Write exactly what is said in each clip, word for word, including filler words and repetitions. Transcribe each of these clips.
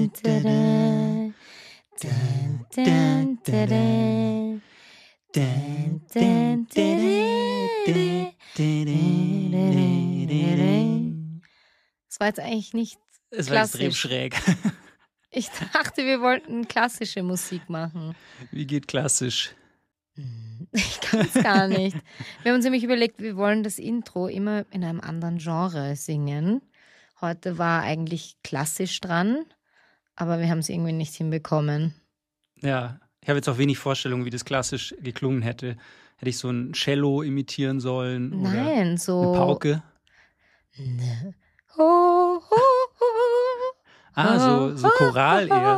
dun, dun, dun, dun, dun, dun, dun. Das war jetzt eigentlich nicht Es war klassisch. extrem schräg. Ich dachte, wir wollten klassische Musik machen. Wie geht klassisch? Ich kann es gar nicht. Wir haben uns nämlich überlegt, wir wollen das Intro immer in einem anderen Genre singen. Heute war eigentlich klassisch dran, aber wir haben es irgendwie nicht hinbekommen. Ja, ich habe jetzt auch wenig Vorstellung, wie das klassisch geklungen hätte. Hätte ich so ein Cello imitieren sollen? Oder Nein, so. eine Pauke? Ne. Ho, ho, ho, Ah, so, so Choral eher.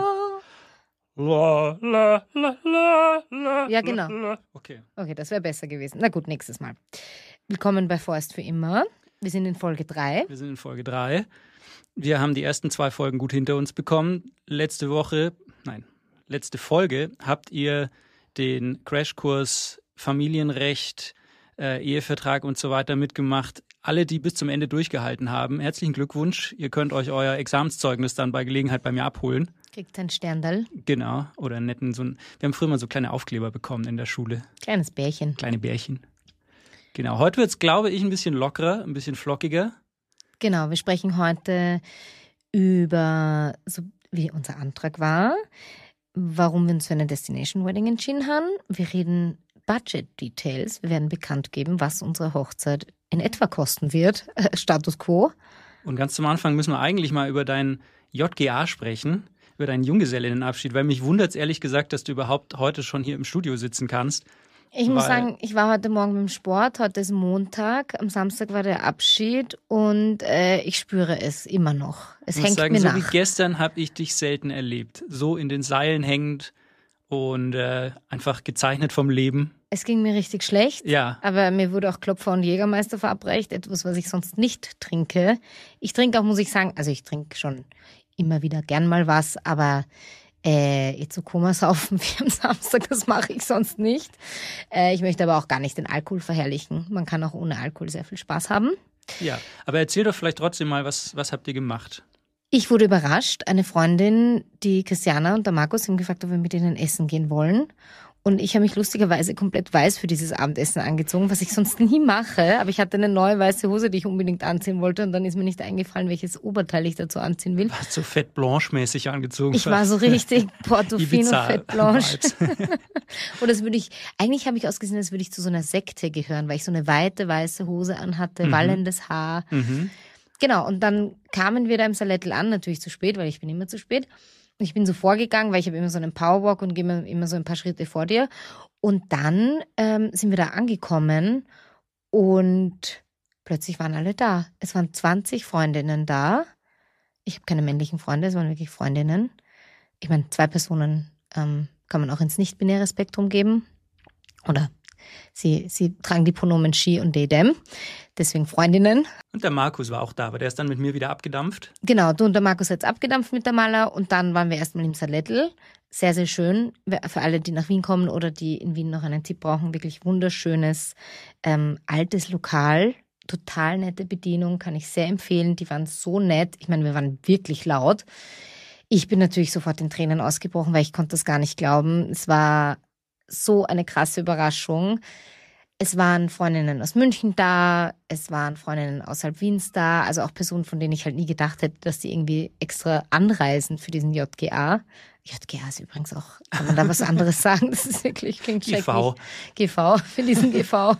La, la, la, la, la, Ja, genau. la. Okay. Okay, das wäre besser gewesen. Na gut, nächstes Mal. Willkommen bei Vorerst für immer. Wir sind in Folge drei. Wir sind in Folge drei. Wir haben die ersten zwei Folgen gut hinter uns bekommen. Letzte Woche, nein, letzte Folge habt ihr den Crashkurs Familienrecht, äh, Ehevertrag und so weiter mitgemacht. Alle, die bis zum Ende durchgehalten haben, herzlichen Glückwunsch. Ihr könnt euch euer Examenszeugnis dann bei Gelegenheit bei mir abholen. Kriegt ein Sterndal. Genau, oder einen netten, so ein, wir haben früher mal so kleine Aufkleber bekommen in der Schule. Kleines Bärchen. Kleine Bärchen. Genau, heute wird es, glaube ich, ein bisschen lockerer, ein bisschen flockiger. Genau, wir sprechen heute über, so wie unser Antrag war, warum wir uns für eine Destination Wedding entschieden haben. Wir reden Budget Details. Wir werden bekannt geben, was unsere Hochzeit in etwa kosten wird. Äh, Status Quo. Und ganz zum Anfang müssen wir eigentlich mal über deinen J G A sprechen, über deinen Junggesellinnenabschied, weil mich wundert es ehrlich gesagt, dass du überhaupt heute schon hier im Studio sitzen kannst. Ich muss Weil- sagen, ich war heute Morgen beim Sport, heute ist Montag, am Samstag war der Abschied und äh, ich spüre es immer noch. Es Ich muss hängt sagen, mir so nach. wie gestern habe ich dich selten erlebt. So in den Seilen hängend und äh, einfach gezeichnet vom Leben. Es ging mir richtig schlecht, Ja, aber mir wurde auch Klopfer und Jägermeister verabreicht, etwas, was ich sonst nicht trinke. Ich trinke auch, muss ich sagen, also ich trinke schon immer wieder gern mal was, aber äh, jetzt so Komasaufen wie am Samstag, das mache ich sonst nicht. Äh, ich möchte aber auch gar nicht den Alkohol verherrlichen. Man kann auch ohne Alkohol sehr viel Spaß haben. ja. Aber erzähl doch vielleicht trotzdem mal, was, was habt ihr gemacht? Ich wurde überrascht. Eine Freundin, die Christiana und der Markus, haben gefragt, ob wir mit ihnen essen gehen wollen. Und ich habe mich lustigerweise komplett weiß für dieses Abendessen angezogen, was ich sonst nie mache. Aber ich hatte eine neue weiße Hose, die ich unbedingt anziehen wollte. Und dann ist mir nicht eingefallen, welches Oberteil ich dazu anziehen will. Warst so fett blanche-mäßig angezogen? Ich war so richtig Portofino, Ibiza Fett Blanche. Vibes. Und das würde ich, eigentlich habe ich ausgesehen, als würde ich zu so einer Sekte gehören, weil ich so eine weite weiße Hose anhatte, Mhm. wallendes Haar. Mhm. Genau, und dann kamen wir da im Salettel an, natürlich zu spät, weil ich bin immer zu spät. Und ich bin so vorgegangen, weil ich habe immer so einen Powerwalk und gehe immer, immer so ein paar Schritte vor dir. Und dann ähm, sind wir da angekommen und plötzlich waren alle da. Es waren zwanzig Freundinnen da. Ich habe keine männlichen Freunde, es waren wirklich Freundinnen. Ich meine, zwei Personen ähm, kann man auch ins nicht-binäre Spektrum geben. Oder sie, sie tragen die Pronomen she und they, them. Deswegen Freundinnen. Und der Markus war auch da, aber der ist dann mit mir wieder abgedampft. Genau, du und der Markus hat abgedampft mit der Maler und dann waren wir erstmal im Salettel. Sehr, sehr schön. Für alle, die nach Wien kommen oder die in Wien noch einen Tipp brauchen, wirklich wunderschönes, ähm, altes Lokal. Total nette Bedienung, kann ich sehr empfehlen. Die waren so nett. Ich meine, wir waren wirklich laut. Ich bin natürlich sofort in Tränen ausgebrochen, weil ich konnte das gar nicht glauben. Es war so eine krasse Überraschung. Es waren Freundinnen aus München da, es waren Freundinnen außerhalb Wiens da, also auch Personen, von denen ich halt nie gedacht hätte, dass die irgendwie extra anreisen für diesen J G A. J G A ist übrigens auch, kann man da was anderes sagen? Das ist wirklich, klingt G V. schrecklich. G V, für diesen G V.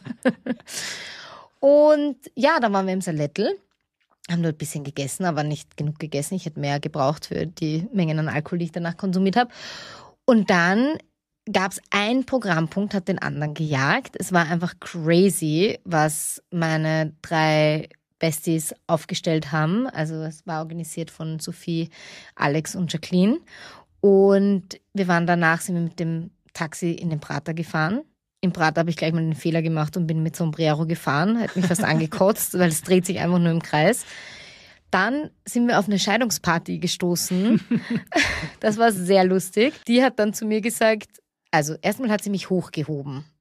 Und ja, dann waren wir im Salettel, haben dort ein bisschen gegessen, aber nicht genug gegessen. Ich hätte mehr gebraucht für die Mengen an Alkohol, die ich danach konsumiert habe. Und dann gab es einen Programmpunkt, hat den anderen gejagt. Es war einfach crazy, was meine drei Besties aufgestellt haben. Also es war organisiert von Sophie, Alex und Jacqueline. Und wir waren danach, sind wir mit dem Taxi in den Prater gefahren. Im Prater habe ich gleich mal einen Fehler gemacht und bin mit Sombrero gefahren. Hat mich fast angekotzt, weil es dreht sich einfach nur im Kreis. Dann sind wir auf eine Scheidungsparty gestoßen. Das war sehr lustig. Die hat dann zu mir gesagt, also erstmal hat sie mich hochgehoben.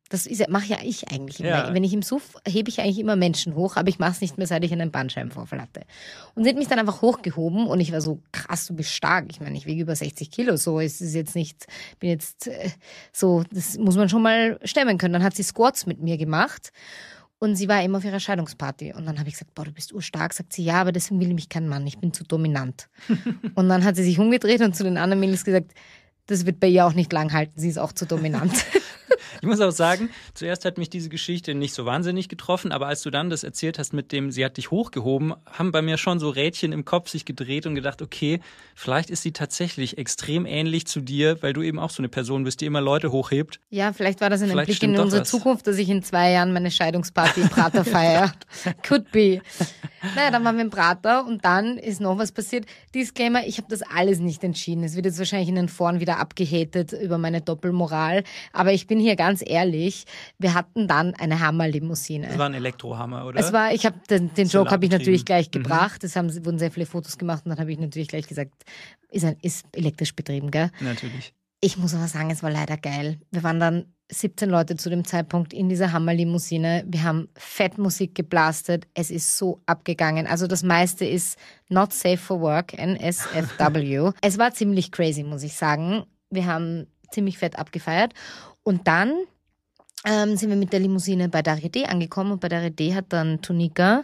Das ist ja, mache ja ich eigentlich immer. Ja. Wenn ich im Suff, hebe ich eigentlich immer Menschen hoch, aber ich mache es nicht mehr, seit ich einen Bandscheibenvorfall hatte. Und sie hat mich dann einfach hochgehoben und ich war so, krass, du bist stark. Ich meine, ich wiege über sechzig Kilo, so ist es jetzt nicht, bin jetzt äh, so, das muss man schon mal stemmen können. Dann hat sie Squats mit mir gemacht und sie war eben auf ihrer Scheidungsparty. Und dann habe ich gesagt, boah, du bist urstark. Sagt sie, ja, aber deswegen will mich kein Mann, ich bin zu dominant. Und dann hat sie sich umgedreht und zu den anderen Mädels gesagt, das wird bei ihr auch nicht lang halten, sie ist auch zu dominant. Ich muss auch sagen, zuerst hat mich diese Geschichte nicht so wahnsinnig getroffen, aber als du dann das erzählt hast mit dem, sie hat dich hochgehoben, haben bei mir schon so Rädchen im Kopf sich gedreht und gedacht, okay, vielleicht ist sie tatsächlich extrem ähnlich zu dir, weil du eben auch so eine Person bist, die immer Leute hochhebt. Ja, vielleicht war das ein Vielleicht Blick stimmt in doch unsere was. Zukunft, dass ich in zwei Jahren meine Scheidungsparty im Prater feiere. Could be. Naja, dann waren wir im Prater und dann ist noch was passiert. Disclaimer, ich habe das alles nicht entschieden. Es wird jetzt wahrscheinlich in den Foren wieder abgehatet über meine Doppelmoral, aber ich bin hier ganz ehrlich, wir hatten dann eine Hammerlimousine. Das war ein Elektrohammer, oder? Es war, ich habe den, den Solar Joke habe ich natürlich betrieben. gleich gebracht. Es haben, wurden sehr viele Fotos gemacht und dann habe ich natürlich gleich gesagt, ist, ein, ist elektrisch betrieben, gell? Natürlich. Ich muss aber sagen, es war leider geil. Wir waren dann siebzehn Leute zu dem Zeitpunkt in dieser Hammerlimousine. Wir haben Fettmusik geblastet. Es ist so abgegangen. Also das meiste ist not safe for work, N S F W. Es war ziemlich crazy, muss ich sagen. Wir haben ziemlich fett abgefeiert. Und dann ähm, sind wir mit der Limousine bei Darité angekommen. Und bei Darité hat dann Tunika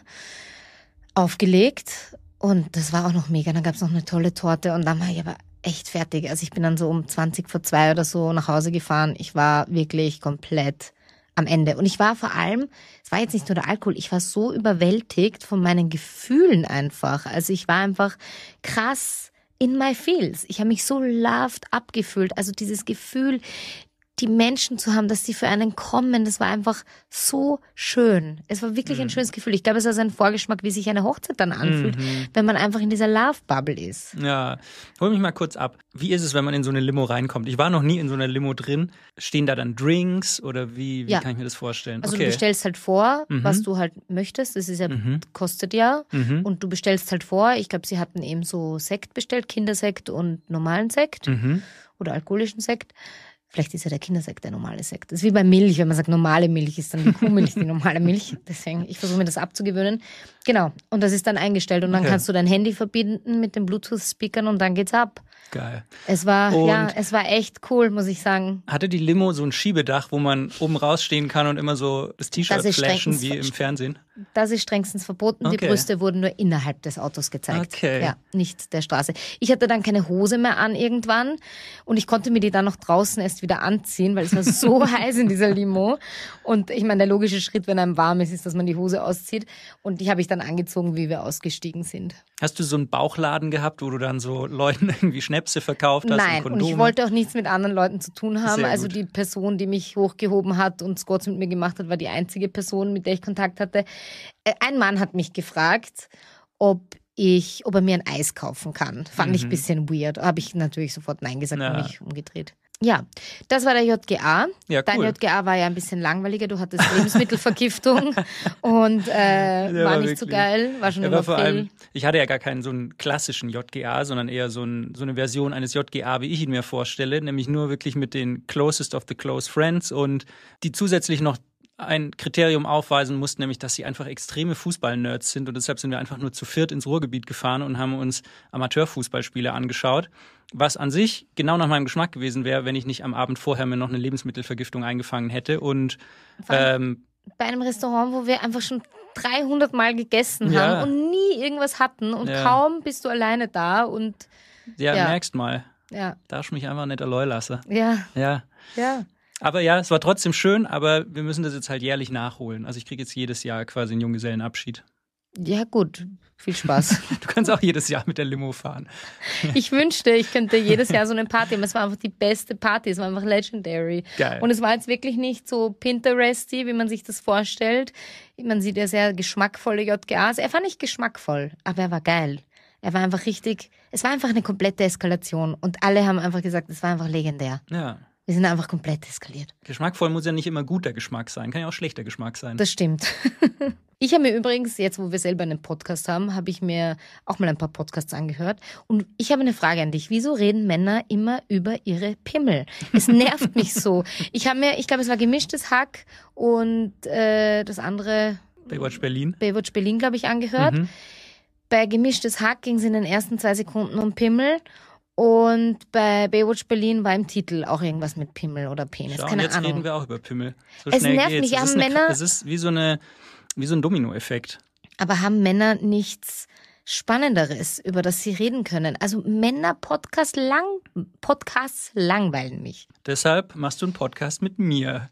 aufgelegt. Und das war auch noch mega. Dann gab es noch eine tolle Torte. Und dann war ich aber echt fertig. Also ich bin dann so um zwanzig vor zwei oder so nach Hause gefahren. Ich war wirklich komplett am Ende. Und ich war vor allem, es war jetzt nicht nur der Alkohol, ich war so überwältigt von meinen Gefühlen einfach. Also ich war einfach krass in my feels. Ich habe mich so loved abgefühlt. Also dieses Gefühl, die Menschen zu haben, dass sie für einen kommen, das war einfach so schön. Es war wirklich ein schönes Gefühl. Ich glaube, es war so ein Vorgeschmack, wie sich eine Hochzeit dann anfühlt, Mhm. wenn man einfach in dieser Love-Bubble ist. Ja, hol mich mal kurz ab. Wie ist es, wenn man in so eine Limo reinkommt? Ich war noch nie in so einer Limo drin. Stehen da dann Drinks oder wie, wie Ja. kann ich mir das vorstellen? Also okay. du bestellst halt vor, Mhm. was du halt möchtest. Das ist ja, Mhm. kostet ja. Mhm. Und du bestellst halt vor. Ich glaube, sie hatten eben so Sekt bestellt, Kindersekt und normalen Sekt Mhm. oder alkoholischen Sekt. Vielleicht ist ja der Kindersekt der normale Sekt. Das ist wie bei Milch, wenn man sagt, normale Milch ist dann die Kuhmilch, die normale Milch. Deswegen, ich versuche mir das abzugewöhnen. Genau. Und das ist dann eingestellt. Und dann Okay. kannst du dein Handy verbinden mit den Bluetooth-Speakern und dann geht's ab. Geil. Es war, Und- ja, es war echt cool, muss ich sagen. Hatte die Limo so ein Schiebedach, wo man oben rausstehen kann und immer so das T-Shirt Das ist flashen strengstens wie im ver- Fernsehen? Das ist strengstens verboten. Die Okay. Brüste wurden nur innerhalb des Autos gezeigt. Okay. Ja, nicht der Straße. Ich hatte dann keine Hose mehr an irgendwann und ich konnte mir die dann noch draußen erst wieder anziehen, weil es war so heiß in dieser Limo. Und ich meine, der logische Schritt, wenn einem warm ist, ist, dass man die Hose auszieht. Und die habe ich dann angezogen, wie wir ausgestiegen sind. Hast du so einen Bauchladen gehabt, wo du dann so Leuten irgendwie Schnäpse verkauft hast Nein, und und Kondome? ich wollte auch nichts mit anderen Leuten zu tun haben. Sehr Also gut. die Person, die mich hochgehoben hat und Squats mit mir gemacht hat, war die einzige Person, mit der ich Kontakt hatte. Äh, Ein Mann hat mich gefragt, ob ich, ob er mir ein Eis kaufen kann. Fand ich ein bisschen weird. Habe ich natürlich sofort Nein gesagt Ja. und mich umgedreht. Ja, das war der J G A. Ja, Dein cool. J G A war ja ein bisschen langweiliger. Du hattest Lebensmittelvergiftung und äh, Der war war nicht so wirklich- geil. War schon Er im war vor April. allem, ich hatte ja gar keinen so einen klassischen J G A, sondern eher so, ein, so eine Version eines J G A, wie ich ihn mir vorstelle, nämlich nur wirklich mit den closest of the close friends und die zusätzlich noch ein Kriterium aufweisen mussten, nämlich, dass sie einfach extreme Fußball-Nerds sind und deshalb sind wir einfach nur zu viert ins Ruhrgebiet gefahren und haben uns Amateurfußballspiele angeschaut, was an sich genau nach meinem Geschmack gewesen wäre, wenn ich nicht am Abend vorher mir noch eine Lebensmittelvergiftung eingefangen hätte und ähm, Bei einem Restaurant, wo wir einfach schon dreihundert Mal gegessen Ja. haben und nie irgendwas hatten und Ja. kaum bist du alleine da und ja, Ja. merkst mal, ja, darfst mich einfach nicht allein lassen. ja, Ja. ja. Aber ja, es war trotzdem schön, aber wir müssen das jetzt halt jährlich nachholen. Also ich kriege jetzt jedes Jahr quasi einen Junggesellenabschied. Ja, gut. Viel Spaß. Du kannst auch jedes Jahr mit der Limo fahren. Ich wünschte, ich könnte jedes Jahr so eine Party haben. Es war einfach die beste Party. Es war einfach legendary. Geil. Und es war jetzt wirklich nicht so Pinteresty, wie man sich das vorstellt. Man sieht ja sehr geschmackvolle J G As. Er fand nicht geschmackvoll, aber er war geil. Er war einfach richtig, es war einfach eine komplette Eskalation. Und alle haben einfach gesagt, es war einfach legendär. Ja. Wir sind einfach komplett eskaliert. Geschmackvoll muss ja nicht immer guter Geschmack sein, kann ja auch schlechter Geschmack sein. Das stimmt. Ich habe mir übrigens, jetzt wo wir selber einen Podcast haben, habe ich mir auch mal ein paar Podcasts angehört. Und ich habe eine Frage an dich. Wieso reden Männer immer über ihre Pimmel? Es nervt mich so. Ich habe mir, ich glaube, es war Gemischtes Hack und äh, das andere... Baywatch Berlin. Baywatch Berlin, glaube ich, angehört. Mhm. Bei Gemischtes Hack ging es in den ersten zwei Sekunden um Pimmel. Und bei Baywatch Berlin war im Titel auch irgendwas mit Pimmel oder Penis. Schau, Keine jetzt Ahnung. reden wir auch über Pimmel. So es schnell nervt geht's. mich, Es haben ist eine, Männer... Es ist wie so, eine, wie so ein Dominoeffekt. Aber haben Männer nichts Spannenderes, über das sie reden können? Also Männer-Podcasts lang, Podcasts langweilen mich. Deshalb machst du einen Podcast mit mir.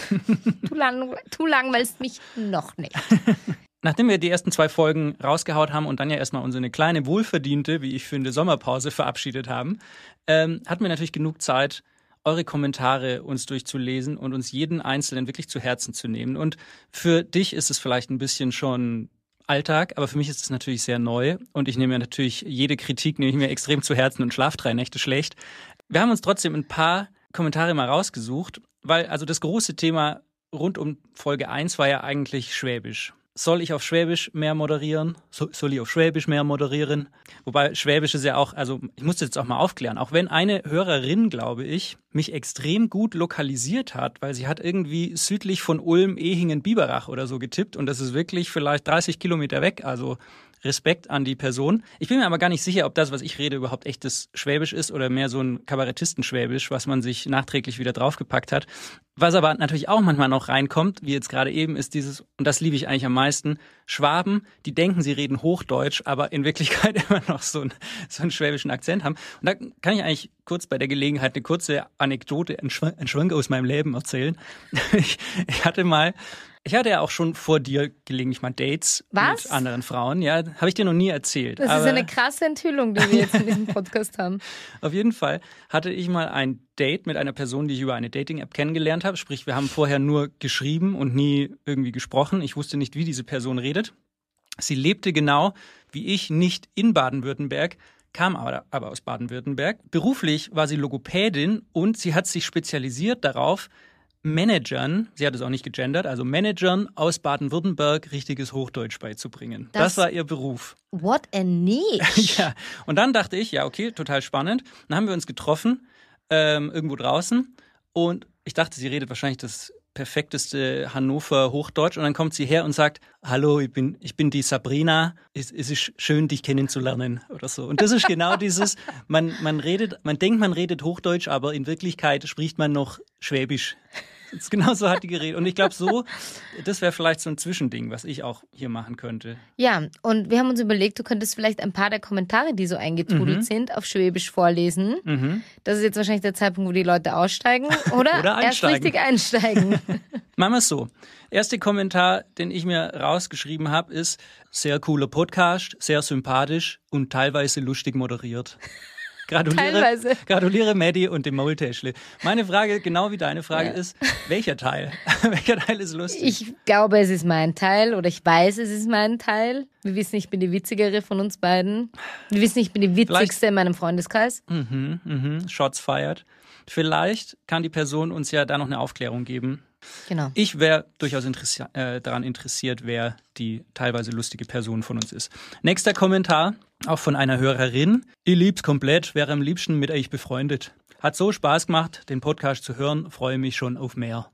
Du, lang, du langweilst mich noch nicht. Nachdem wir die ersten zwei Folgen rausgehaut haben und dann ja erstmal unsere kleine, wohlverdiente, wie ich finde, Sommerpause verabschiedet haben, ähm, hatten wir natürlich genug Zeit, eure Kommentare uns durchzulesen und uns jeden Einzelnen wirklich zu Herzen zu nehmen. Und für dich ist es vielleicht ein bisschen schon Alltag, aber für mich ist es natürlich sehr neu. Und ich nehme mir natürlich jede Kritik, nehme ich mir extrem zu Herzen und schlafe drei Nächte schlecht. Wir haben uns trotzdem ein paar Kommentare mal rausgesucht, weil also das große Thema rund um Folge eins war ja eigentlich Schwäbisch. Soll ich auf Schwäbisch mehr moderieren? So, soll ich auf Schwäbisch mehr moderieren? Wobei Schwäbisch ist ja auch, also ich muss jetzt auch mal aufklären, auch wenn eine Hörerin, glaube ich, mich extrem gut lokalisiert hat, weil sie hat irgendwie südlich von Ulm, Ehingen, Biberach oder so getippt und das ist wirklich vielleicht dreißig Kilometer weg, also Respekt an die Person. Ich bin mir aber gar nicht sicher, ob das, was ich rede, überhaupt echtes Schwäbisch ist oder mehr so ein Kabarettistenschwäbisch, was man sich nachträglich wieder draufgepackt hat. Was aber natürlich auch manchmal noch reinkommt, wie jetzt gerade eben, ist dieses, und das liebe ich eigentlich am meisten, Schwaben, die denken, sie reden Hochdeutsch, aber in Wirklichkeit immer noch so, ein, so einen schwäbischen Akzent haben. Und da kann ich eigentlich kurz bei der Gelegenheit eine kurze Anekdote, einen Schwank aus meinem Leben erzählen. Ich, ich hatte mal Ich hatte ja auch schon vor dir gelegentlich mal Dates Was? mit anderen Frauen. Ja, habe ich dir noch nie erzählt. Das aber ist eine krasse Enthüllung, die wir jetzt in diesem Podcast haben. Auf jeden Fall hatte ich mal ein Date mit einer Person, die ich über eine Dating-App kennengelernt habe. Sprich, wir haben vorher nur geschrieben und nie irgendwie gesprochen. Ich wusste nicht, wie diese Person redet. Sie lebte genau wie ich nicht in Baden-Württemberg, kam aber, aber aus Baden-Württemberg. Beruflich war sie Logopädin und sie hat sich spezialisiert darauf, Managern, sie hat es auch nicht gegendert, also Managern aus Baden-Württemberg richtiges Hochdeutsch beizubringen. Das, das war ihr Beruf. What a niche. Ja, und dann dachte ich, ja okay, total spannend. Dann haben wir uns getroffen, ähm, irgendwo draußen und ich dachte, sie redet wahrscheinlich das perfekteste Hannover Hochdeutsch und dann kommt sie her und sagt, hallo, ich bin, ich bin die Sabrina, es, es ist schön, dich kennenzulernen oder so. Und das ist genau dieses, man, man redet, man denkt, man redet Hochdeutsch, aber in Wirklichkeit spricht man noch Schwäbisch. Genau so hat die geredet. Und ich glaube so, das wäre vielleicht so ein Zwischending, was ich auch hier machen könnte. Ja, und wir haben uns überlegt, du könntest vielleicht ein paar der Kommentare, die so eingetrudelt mhm. sind, auf Schwäbisch vorlesen. Mhm. Das ist jetzt wahrscheinlich der Zeitpunkt, wo die Leute aussteigen oder, oder erst richtig einsteigen. Machen wir es so. Erster Kommentar, den ich mir rausgeschrieben habe, ist sehr cooler Podcast, sehr sympathisch und teilweise lustig moderiert. Gratuliere, gratuliere Maddie und dem Maultäschle. Meine Frage, genau wie deine Frage, ja. ist, welcher Teil? Welcher Teil ist lustig? Ich glaube, es ist mein Teil oder ich weiß, es ist mein Teil. Wir wissen, ich bin die witzigere von uns beiden. Wir wissen, ich bin die witzigste Vielleicht. in meinem Freundeskreis. Mhm, mhm. Shots fired. Vielleicht kann die Person uns ja da noch eine Aufklärung geben. Genau. Ich wäre durchaus interessi- äh, daran interessiert, wer die teilweise lustige Person von uns ist. Nächster Kommentar, auch von einer Hörerin. Ich lieb's komplett, wäre am liebsten mit euch befreundet. Hat so Spaß gemacht, den Podcast zu hören, freue mich schon auf mehr.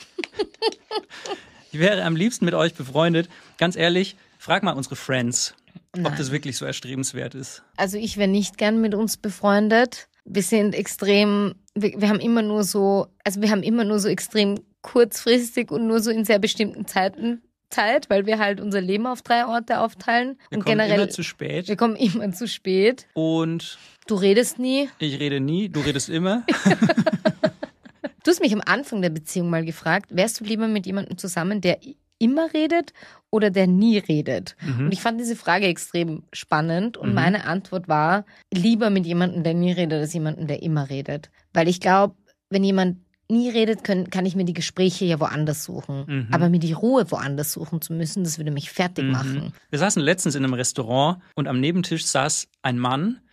Ich wäre am liebsten mit euch befreundet. Ganz ehrlich, frag mal unsere Friends, Nein. ob das wirklich so erstrebenswert ist. Also ich wäre nicht gern mit uns befreundet. Wir sind extrem, wir, wir haben immer nur so, also wir haben immer nur so extrem kurzfristig und nur so in sehr bestimmten Zeiten Zeit, weil wir halt unser Leben auf drei Orte aufteilen. Wir und kommen generell, immer zu spät. Wir kommen immer zu spät. Und du redest nie. Ich rede nie, du redest immer. Du hast mich am Anfang der Beziehung mal gefragt, wärst du lieber mit jemandem zusammen, der immer redet oder der nie redet? Mhm. Und ich fand diese Frage extrem spannend und mhm. meine Antwort war, lieber mit jemandem, der nie redet, als jemandem, der immer redet. Weil ich glaube, wenn jemand nie redet, können, kann ich mir die Gespräche ja woanders suchen. Mhm. Aber mir die Ruhe woanders suchen zu müssen, das würde mich fertig mhm. machen. Wir saßen letztens in einem Restaurant und am Nebentisch saß ein Mann,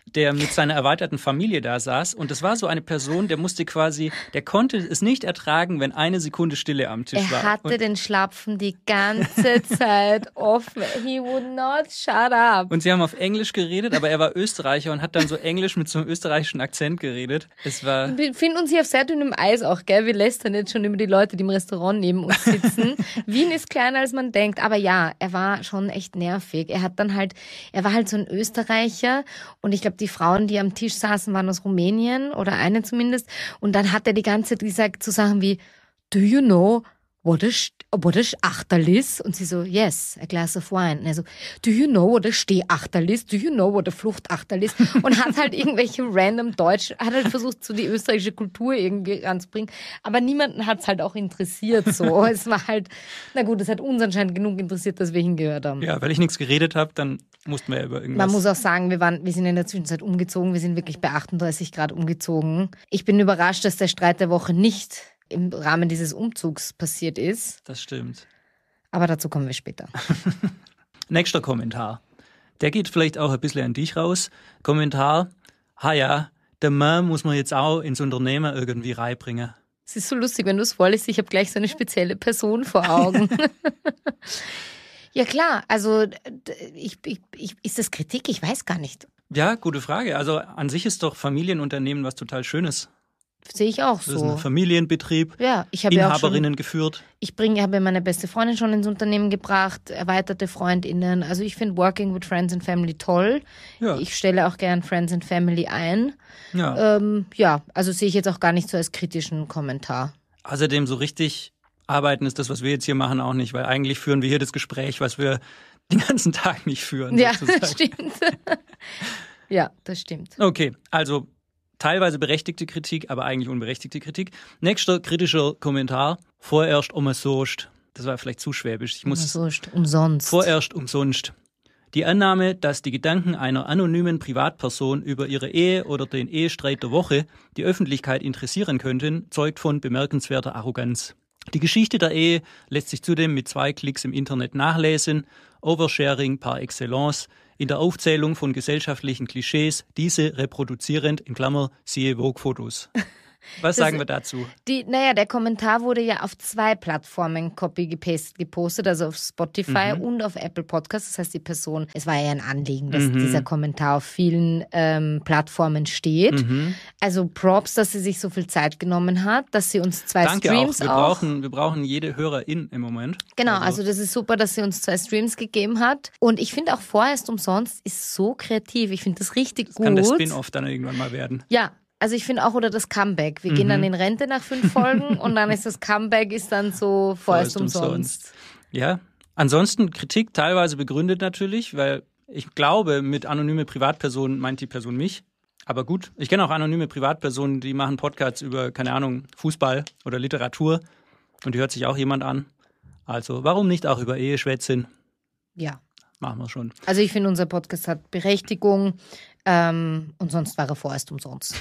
der mit seiner erweiterten Familie da saß. Und das war so eine Person, der musste quasi, der konnte es nicht ertragen, wenn eine Sekunde Stille am Tisch er war. Er hatte und den Schlapfen die ganze Zeit offen. He would not shut up. Und sie haben auf Englisch geredet, aber er war Österreicher und hat dann so Englisch mit so einem österreichischen Akzent geredet. Es war. Wir befinden uns hier auf sehr dünnem Eis auch, gell? Wir lästern jetzt schon über die Leute, die im Restaurant neben uns sitzen. Wien ist kleiner, als man denkt. Aber ja, er war schon echt nervig. Er hat dann halt, er war halt so ein Österreicher und ich glaube, die Frauen, die am Tisch saßen, waren aus Rumänien oder eine zumindest. Und dann hat er die ganze Zeit gesagt so Sachen wie, do you know what a, what a Achterl is? Und sie so, yes, a glass of wine. Und er so, do you know what a Stehachterl is? Do you know what a Fluchtachterl is? Und hat halt irgendwelche random Deutsch, hat halt versucht, so die österreichische Kultur irgendwie ranzubringen. Aber niemanden hat es halt auch interessiert so. Es war halt, na gut, es hat uns anscheinend genug interessiert, dass wir hingehört haben. Ja, weil ich nichts geredet habe, dann mussten wir ja über irgendwas. Man muss auch sagen, wir waren, wir sind in der Zwischenzeit umgezogen. Wir sind wirklich bei achtunddreißig Grad umgezogen. Ich bin überrascht, dass der Streit der Woche nicht im Rahmen dieses Umzugs passiert ist. Das stimmt. Aber dazu kommen wir später. Nächster Kommentar. Der geht vielleicht auch ein bisschen an dich raus. Kommentar. Ha ja, der Mann muss man jetzt auch ins Unternehmen irgendwie reinbringen. Es ist so lustig, wenn du es vorliest. Ich habe gleich so eine spezielle Person vor Augen. Ja klar, also ich, ich, ich, ist das Kritik? Ich weiß gar nicht. Ja, gute Frage. Also an sich ist doch Familienunternehmen was total Schönes. Sehe ich auch so. Das ist ein Familienbetrieb, ja, ich habe Inhaberinnen ja auch schon, geführt. Ich bringe, habe meine beste Freundin schon ins Unternehmen gebracht, erweiterte FreundInnen. Also ich finde Working with Friends and Family toll. Ja. Ich stelle auch gern Friends and Family ein. Ja. Ähm, ja, also sehe ich jetzt auch gar nicht so als kritischen Kommentar. Außerdem so richtig arbeiten ist das, was wir jetzt hier machen, auch nicht, weil eigentlich führen wir hier das Gespräch, was wir den ganzen Tag nicht führen. Ja, sozusagen. das stimmt. Ja, das stimmt. Okay, also teilweise berechtigte Kritik, aber eigentlich unberechtigte Kritik. Nächster kritischer Kommentar. Vorerst umsonst. Das war vielleicht zu schwäbisch. Ich muss umsonst. Umsonst. Vorerst umsonst. Die Annahme, dass die Gedanken einer anonymen Privatperson über ihre Ehe oder den Ehestreit der Woche die Öffentlichkeit interessieren könnten, zeugt von bemerkenswerter Arroganz. Die Geschichte der Ehe lässt sich zudem mit zwei Klicks im Internet nachlesen. Oversharing par excellence. In der Aufzählung von gesellschaftlichen Klischees, diese reproduzierend, in Klammer, siehe Vogue-Fotos. Was das, sagen wir dazu? Die, naja, der Kommentar wurde ja auf zwei Plattformen copy-gepastet gepostet, also auf Spotify mhm. und auf Apple Podcasts. Das heißt, die Person, es war ja ein Anliegen, dass mhm. dieser Kommentar auf vielen ähm, Plattformen steht. Mhm. Also Props, dass sie sich so viel Zeit genommen hat, dass sie uns zwei Danke Streams auch. Wir auch... Brauchen, wir brauchen jede Hörerin im Moment. Genau, also. also das ist super, dass sie uns zwei Streams gegeben hat. Und ich finde auch vorerst umsonst ist so kreativ. Ich finde das richtig das gut. Kann der Spin-Off dann irgendwann mal werden. Ja. Also ich finde auch, oder das Comeback. Wir mhm. gehen dann in Rente nach fünf Folgen und dann ist das Comeback ist dann so vorerst umsonst. umsonst. Ja, ansonsten Kritik teilweise begründet natürlich, weil ich glaube, mit anonyme Privatpersonen meint die Person mich. Aber gut, ich kenne auch anonyme Privatpersonen, die machen Podcasts über, keine Ahnung, Fußball oder Literatur und die hört sich auch jemand an. Also warum nicht auch über Eheschwätzchen? Ja. Machen wir schon. Also ich finde, unser Podcast hat Berechtigung ähm, und sonst war er vorerst umsonst.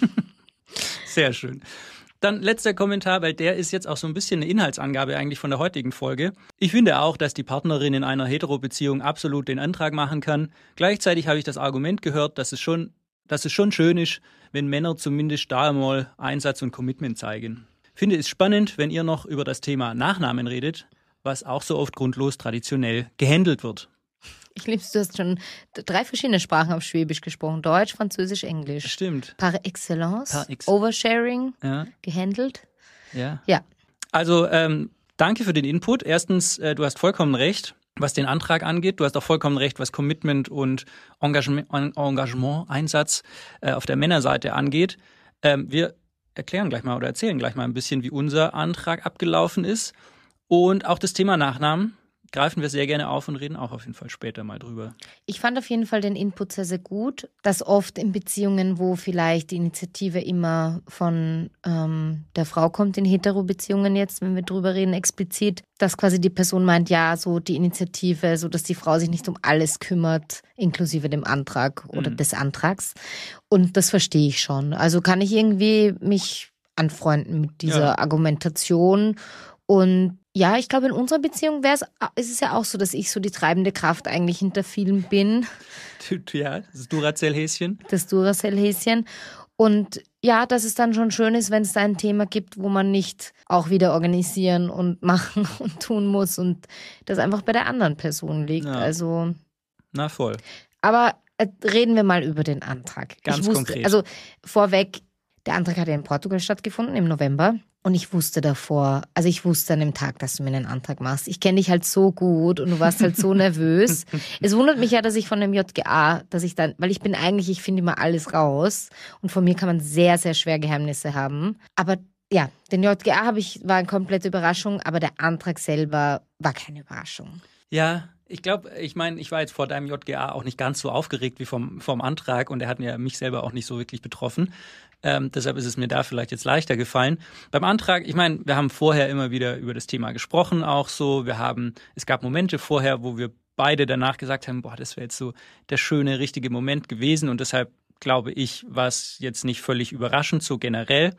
Sehr schön. Dann letzter Kommentar, weil der ist jetzt auch so ein bisschen eine Inhaltsangabe eigentlich von der heutigen Folge. Ich finde auch, dass die Partnerin in einer Hetero-Beziehung absolut den Antrag machen kann. Gleichzeitig habe ich das Argument gehört, dass es schon, dass es schon schön ist, wenn Männer zumindest da einmal Einsatz und Commitment zeigen. Finde es spannend, wenn ihr noch über das Thema Nachnamen redet, was auch so oft grundlos traditionell gehandelt wird. Ich liebe es, du hast schon drei verschiedene Sprachen auf Schwäbisch gesprochen. Deutsch, Französisch, Englisch. Stimmt. Par excellence, Par ex- Oversharing, ja. gehandelt. Ja. Ja. Also ähm, danke für den Input. Erstens, äh, du hast vollkommen recht, was den Antrag angeht. Du hast auch vollkommen recht, was Commitment und Engagement, Engagement Einsatz äh, auf der Männerseite angeht. Ähm, wir erklären gleich mal oder erzählen gleich mal ein bisschen, wie unser Antrag abgelaufen ist. Und auch das Thema Nachnamen greifen wir sehr gerne auf und reden auch auf jeden Fall später mal drüber. Ich fand auf jeden Fall den Input sehr, sehr gut, dass oft in Beziehungen, wo vielleicht die Initiative immer von ähm, der Frau kommt, in Hetero-Beziehungen jetzt, wenn wir drüber reden, explizit, dass quasi die Person meint, ja, so die Initiative, so dass die Frau sich nicht um alles kümmert, inklusive dem Antrag oder mhm. des Antrags. Und das verstehe ich schon. Also kann ich irgendwie mich anfreunden mit dieser ja. Argumentation. Und Ja, ich glaube, in unserer Beziehung wäre es, ist es ja auch so, dass ich so die treibende Kraft eigentlich hinter vielen bin. Ja, das Duracell-Häschen. Das Duracell-Häschen. Und ja, dass es dann schon schön ist, wenn es da ein Thema gibt, wo man nicht auch wieder organisieren und machen und tun muss und das einfach bei der anderen Person liegt. Ja. Also. Na voll. Aber äh, reden wir mal über den Antrag. Ganz ich wusste, konkret. Also vorweg, der Antrag hat ja in Portugal stattgefunden im November. Und ich wusste davor, also ich wusste an dem Tag, dass du mir einen Antrag machst. Ich kenne dich halt so gut und du warst halt so nervös. Es wundert mich ja, dass ich von dem J G A, dass ich dann, weil ich bin eigentlich, ich finde immer alles raus. Und von mir kann man sehr, sehr schwer Geheimnisse haben. Aber ja, den J G A habe ich, war eine komplette Überraschung, aber der Antrag selber war keine Überraschung. Ja, ich glaube, ich meine, ich war jetzt vor deinem J G A auch nicht ganz so aufgeregt wie vom, vom Antrag und er hat ja mich selber auch nicht so wirklich betroffen. Ähm, deshalb ist es mir da vielleicht jetzt leichter gefallen. Beim Antrag, ich meine, wir haben vorher immer wieder über das Thema gesprochen, auch so. Wir haben, es gab Momente vorher, wo wir beide danach gesagt haben, boah, das wäre jetzt so der schöne, richtige Moment gewesen und deshalb glaube ich, war es jetzt nicht völlig überraschend, so generell.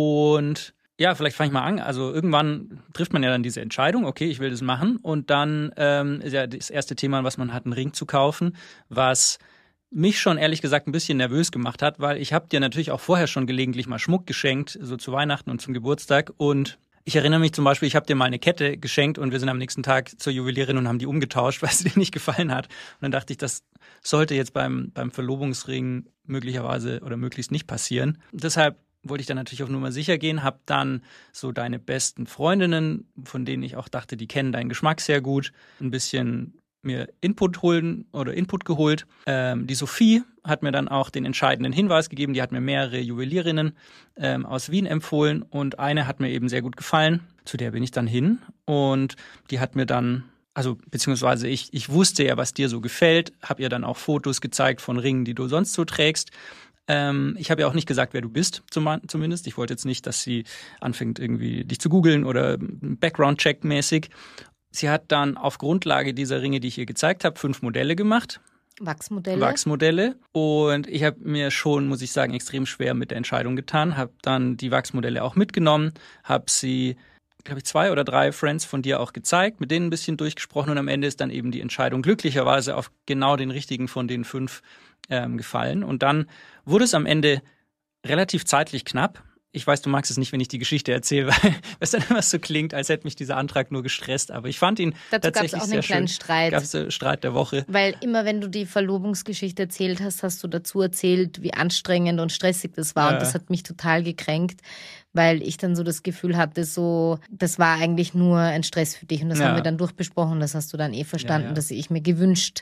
Und ja, vielleicht fange ich mal an. Also irgendwann trifft man ja dann diese Entscheidung, okay, ich will das machen. Und dann ähm, ist ja das erste Thema, was man hat, einen Ring zu kaufen, was mich schon ehrlich gesagt ein bisschen nervös gemacht hat, weil ich habe dir natürlich auch vorher schon gelegentlich mal Schmuck geschenkt, so zu Weihnachten und zum Geburtstag. Und ich erinnere mich zum Beispiel, ich habe dir mal eine Kette geschenkt und wir sind am nächsten Tag zur Juwelierin und haben die umgetauscht, weil sie dir nicht gefallen hat. Und dann dachte ich, das sollte jetzt beim, beim Verlobungsring möglicherweise oder möglichst nicht passieren. Deshalb wollte ich dann natürlich auf Nummer sicher gehen, habe dann so deine besten Freundinnen, von denen ich auch dachte, die kennen deinen Geschmack sehr gut, ein bisschen mir Input holen oder Input geholt. Ähm, die Sophie hat mir dann auch den entscheidenden Hinweis gegeben. Die hat mir mehrere Juwelierinnen ähm, aus Wien empfohlen und eine hat mir eben sehr gut gefallen. Zu der bin ich dann hin und die hat mir dann, also beziehungsweise ich, ich wusste ja, was dir so gefällt, habe ihr dann auch Fotos gezeigt von Ringen, die du sonst so trägst. Ähm, ich habe ja auch nicht gesagt, wer du bist, zum, zumindest. Ich wollte jetzt nicht, dass sie anfängt, irgendwie dich zu googeln oder Background-Check mäßig. Sie hat dann auf Grundlage dieser Ringe, die ich ihr gezeigt habe, fünf Modelle gemacht. Wachsmodelle. Wachsmodelle. Und ich habe mir schon, muss ich sagen, extrem schwer mit der Entscheidung getan. Habe dann die Wachsmodelle auch mitgenommen, habe sie, glaube ich, zwei oder drei Friends von dir auch gezeigt, mit denen ein bisschen durchgesprochen und am Ende ist dann eben die Entscheidung glücklicherweise auf genau den richtigen von den fünf ähm, gefallen. Und dann wurde es am Ende relativ zeitlich knapp. Ich weiß, du magst es nicht, wenn ich die Geschichte erzähle, weil es dann immer so klingt, als hätte mich dieser Antrag nur gestresst. Aber ich fand ihn Dazu tatsächlich gab's auch sehr einen kleinen schön. Streit. Gab es einen Streit der Woche. Weil immer, wenn du die Verlobungsgeschichte erzählt hast, hast du dazu erzählt, wie anstrengend und stressig das war. Ja. Und das hat mich total gekränkt, weil ich dann so das Gefühl hatte, so, das war eigentlich nur ein Stress für dich. Und das Ja. haben wir dann durchbesprochen. Das hast du dann eh verstanden, Ja, ja. dass ich mir gewünscht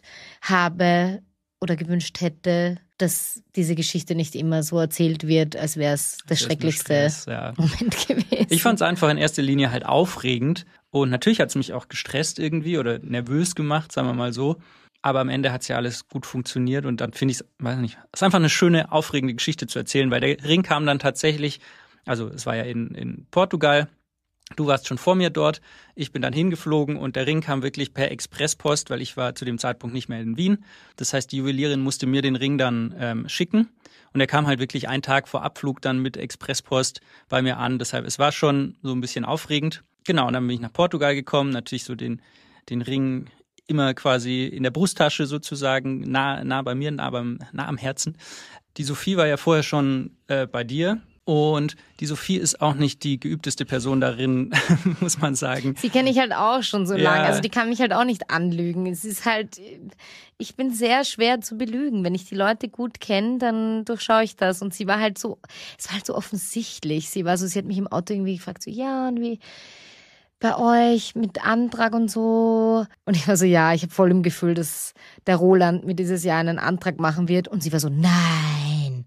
habe oder gewünscht hätte, dass diese Geschichte nicht immer so erzählt wird, als wäre es das Das ist nur schrecklichste Stress, ja. Moment gewesen. Ich fand es einfach in erster Linie halt aufregend und natürlich hat es mich auch gestresst irgendwie oder nervös gemacht, sagen wir mal so. Aber am Ende hat es ja alles gut funktioniert und dann finde ich es, weiß nicht, es ist einfach eine schöne, aufregende Geschichte zu erzählen, weil der Ring kam dann tatsächlich, also es war ja in, in Portugal, du warst schon vor mir dort, ich bin dann hingeflogen und der Ring kam wirklich per Expresspost, weil ich war zu dem Zeitpunkt nicht mehr in Wien. Das heißt, die Juwelierin musste mir den Ring dann ähm, schicken und er kam halt wirklich einen Tag vor Abflug dann mit Expresspost bei mir an. Deshalb, es war schon so ein bisschen aufregend. Genau, und dann bin ich nach Portugal gekommen, natürlich so den, den Ring immer quasi in der Brusttasche sozusagen, nah, nah bei mir, nah, beim, nah am Herzen. Die Sophie war ja vorher schon äh, bei dir. Und die Sophie ist auch nicht die geübteste Person darin, muss man sagen. Sie kenne ich halt auch schon so Ja. lange. Also die kann mich halt auch nicht anlügen. Es ist halt, ich bin sehr schwer zu belügen. Wenn ich die Leute gut kenne, dann durchschaue ich das. Und sie war halt so, es war halt so offensichtlich. Sie war so, sie hat mich im Auto irgendwie gefragt, so, ja, und wie bei euch mit Antrag und so. Und ich war so, ja, ich habe voll im Gefühl, dass der Roland mir dieses Jahr einen Antrag machen wird. Und sie war so, nein.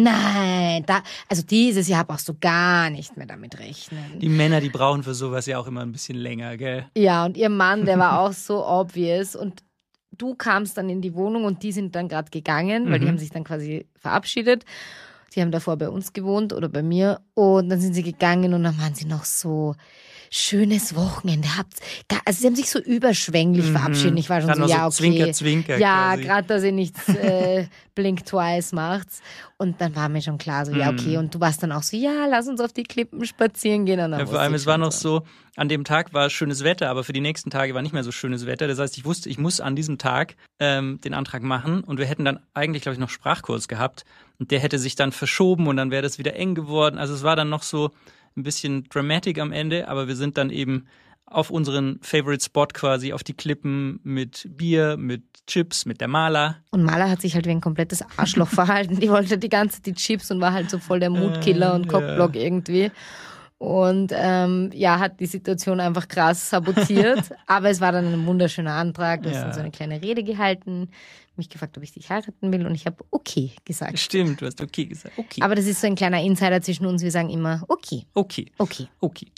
Nein, da, also dieses Jahr brauchst du gar nicht mehr damit rechnen. Die Männer, die brauchen für sowas ja auch immer ein bisschen länger, gell? Ja, und ihr Mann, der war auch so obvious. Und du kamst dann in die Wohnung und die sind dann gerade gegangen, weil Mhm. die haben sich dann quasi verabschiedet. Die haben davor bei uns gewohnt oder bei mir. Und dann sind sie gegangen und dann waren sie noch so, schönes Wochenende. Habt, also sie haben sich so überschwänglich mhm. verabschiedet. Ich war schon Dann so, ja, so okay. Zwinker, Zwinker ja, quasi. gerade, dass ihr nichts äh, Blink Twice macht. Und dann war mir schon klar, so, ja, okay. Und du warst dann auch so, ja, lass uns auf die Klippen spazieren gehen. Und dann ja, vor allem, es war noch so, an dem Tag war schönes Wetter, aber für die nächsten Tage war nicht mehr so schönes Wetter. Das heißt, ich wusste, ich muss an diesem Tag ähm, den Antrag machen und wir hätten dann eigentlich, glaube ich, noch Sprachkurs gehabt und der hätte sich dann verschoben und dann wäre das wieder eng geworden. Also es war dann noch so ein bisschen dramatic am Ende, aber wir sind dann eben auf unseren Favorite Spot quasi, auf die Klippen mit Bier, mit Chips, mit der Mala. Und Mala hat sich halt wie ein komplettes Arschloch verhalten. Die wollte die ganze Zeit die Chips und war halt so voll der Mutkiller äh, und Cockblock ja. irgendwie. Und ähm, ja, hat die Situation einfach krass sabotiert. Aber es war dann ein wunderschöner Antrag. Du hast ja. dann so eine kleine Rede gehalten, mich gefragt, ob ich dich heiraten will. Und ich habe okay gesagt. Stimmt, du hast okay gesagt. Okay. Aber das ist so ein kleiner Insider zwischen uns. Wir sagen immer okay. Okay. Okay. Okay.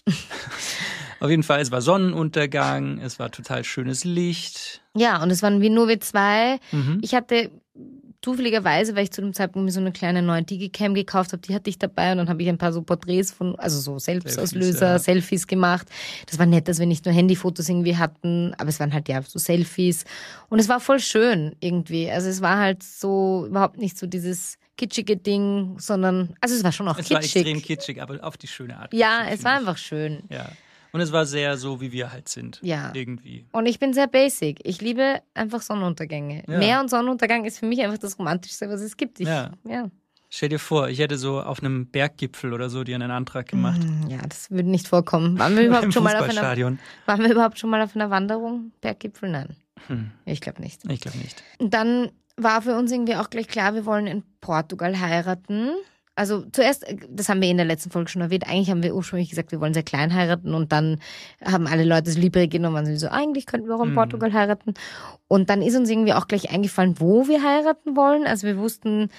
Auf jeden Fall, es war Sonnenuntergang, es war total schönes Licht. Ja, und es waren wie nur wir zwei. Mhm. Ich hatte zufälligerweise, weil ich zu dem Zeitpunkt mir so eine kleine neue Digicam gekauft habe, die hatte ich dabei und dann habe ich ein paar so Porträts von, also so Selbstauslöser, Selfies, ja. Selfies gemacht. Das war nett, dass wir nicht nur Handyfotos irgendwie hatten, aber es waren halt ja so Selfies und es war voll schön irgendwie. Also es war halt so überhaupt nicht so dieses kitschige Ding, sondern, also es war schon auch es kitschig. Es war extrem kitschig, aber auf die schöne Art. Ja, es war einfach schön. Ja. Und es war sehr so, wie wir halt sind. Ja. Irgendwie. Und ich bin sehr basic. Ich liebe einfach Sonnenuntergänge. Ja. Meer und Sonnenuntergang ist für mich einfach das Romantischste, was es gibt. Ich, ja. ja. Stell dir vor, ich hätte so auf einem Berggipfel oder so dir einen Antrag gemacht. Ja, das würde nicht vorkommen. Waren wir überhaupt schon mal auf einer, waren wir überhaupt schon mal auf einer Wanderung? Berggipfel? Nein. Hm. Ich glaube nicht. Ich glaube nicht. Und dann war für uns irgendwie auch gleich klar, wir wollen in Portugal heiraten. Also zuerst, das haben wir in der letzten Folge schon erwähnt, eigentlich haben wir ursprünglich gesagt, wir wollen sehr klein heiraten und dann haben alle Leute das Libre genommen und waren so, eigentlich könnten wir auch in mhm. Portugal heiraten. Und dann ist uns irgendwie auch gleich eingefallen, wo wir heiraten wollen. Also wir wussten,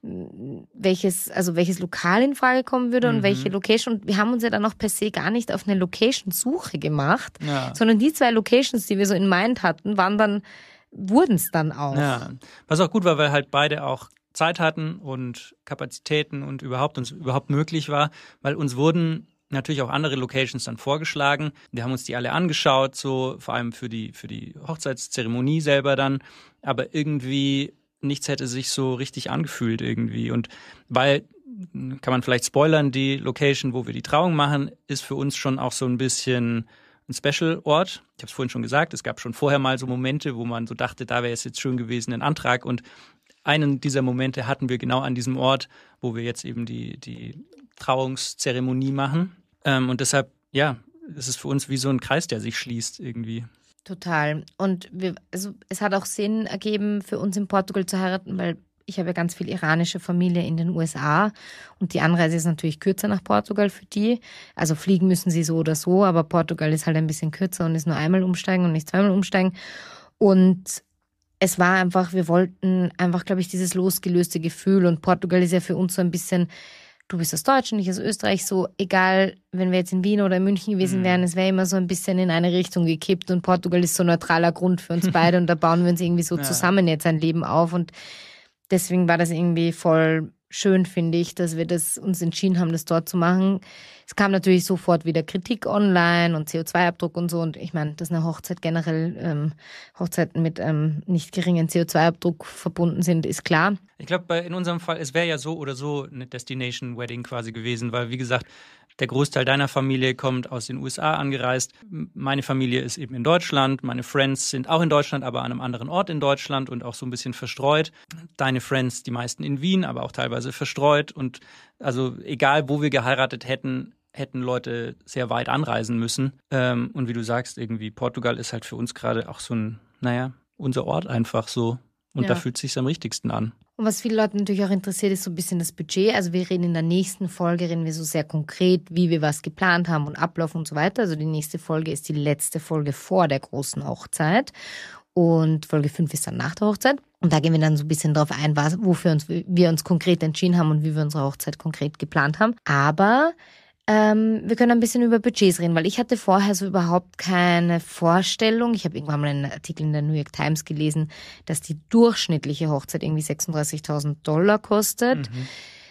welches, also welches Lokal in Frage kommen würde und mhm. welche Location. Und wir haben uns ja dann auch per se gar nicht auf eine Location-Suche gemacht, ja. sondern die zwei Locations, die wir so in Mind hatten, waren dann, wurden es dann auch. Ja, was auch gut war, weil halt beide auch Zeit hatten und Kapazitäten und überhaupt uns überhaupt möglich war, weil uns wurden natürlich auch andere Locations dann vorgeschlagen. Wir haben uns die alle angeschaut, so vor allem für die für die Hochzeitszeremonie selber dann, aber irgendwie nichts hätte sich so richtig angefühlt irgendwie und weil kann man vielleicht spoilern, die Location, wo wir die Trauung machen, ist für uns schon auch so ein bisschen ein Special-Ort. Ich habe es vorhin schon gesagt, es gab schon vorher mal so Momente, wo man so dachte, da wäre es jetzt schön gewesen, ein Antrag und einen dieser Momente hatten wir genau an diesem Ort, wo wir jetzt eben die, die Trauungszeremonie machen. Ähm, und deshalb, ja, es ist für uns wie so ein Kreis, der sich schließt irgendwie. Total. Und wir, also es hat auch Sinn ergeben, für uns in Portugal zu heiraten, weil ich habe ja ganz viel iranische Familie in den U S A und die Anreise ist natürlich kürzer nach Portugal für die. Also fliegen müssen sie so oder so, aber Portugal ist halt ein bisschen kürzer und ist nur einmal umsteigen und nicht zweimal umsteigen. Und es war einfach, wir wollten einfach, glaube ich, dieses losgelöste Gefühl und Portugal ist ja für uns so ein bisschen, du bist aus Deutschland, ich aus Österreich, so egal, wenn wir jetzt in Wien oder in München gewesen wären, es wäre immer so ein bisschen in eine Richtung gekippt und Portugal ist so ein neutraler Grund für uns beide und da bauen wir uns irgendwie so ja. zusammen jetzt ein Leben auf und deswegen war das irgendwie voll schön, finde ich, dass wir das uns entschieden haben, das dort zu machen. Es kam natürlich sofort wieder Kritik online und C O zwei Abdruck und so. Und ich meine, dass eine Hochzeit generell, ähm, Hochzeiten mit ähm, nicht geringen C O zwei Abdruck verbunden sind, ist klar. Ich glaube, in unserem Fall, es wäre ja so oder so eine Destination Wedding quasi gewesen, weil, wie gesagt, der Großteil deiner Familie kommt aus den U S A angereist. Meine Familie ist eben in Deutschland. Meine Friends sind auch in Deutschland, aber an einem anderen Ort in Deutschland und auch so ein bisschen verstreut. Deine Friends, die meisten in Wien, aber auch teilweise verstreut. Und also egal, wo wir geheiratet hätten, hätten Leute sehr weit anreisen müssen. Und wie du sagst, irgendwie Portugal ist halt für uns gerade auch so ein, naja, unser Ort einfach so. Und ja. da fühlt es sich am richtigsten an. Und was viele Leute natürlich auch interessiert, ist so ein bisschen das Budget. Also wir reden in der nächsten Folge, reden wir so sehr konkret, wie wir was geplant haben und Ablauf und so weiter. Also die nächste Folge ist die letzte Folge vor der großen Hochzeit. Und Folge fünf ist dann nach der Hochzeit. Und da gehen wir dann so ein bisschen drauf ein, was, wofür uns, wir uns konkret entschieden haben und wie wir unsere Hochzeit konkret geplant haben. Aber Ähm, wir können ein bisschen über Budgets reden, weil ich hatte vorher so überhaupt keine Vorstellung. Ich habe irgendwann mal einen Artikel in der New York Times gelesen, dass die durchschnittliche Hochzeit irgendwie sechsunddreißigtausend Dollar kostet. Mhm.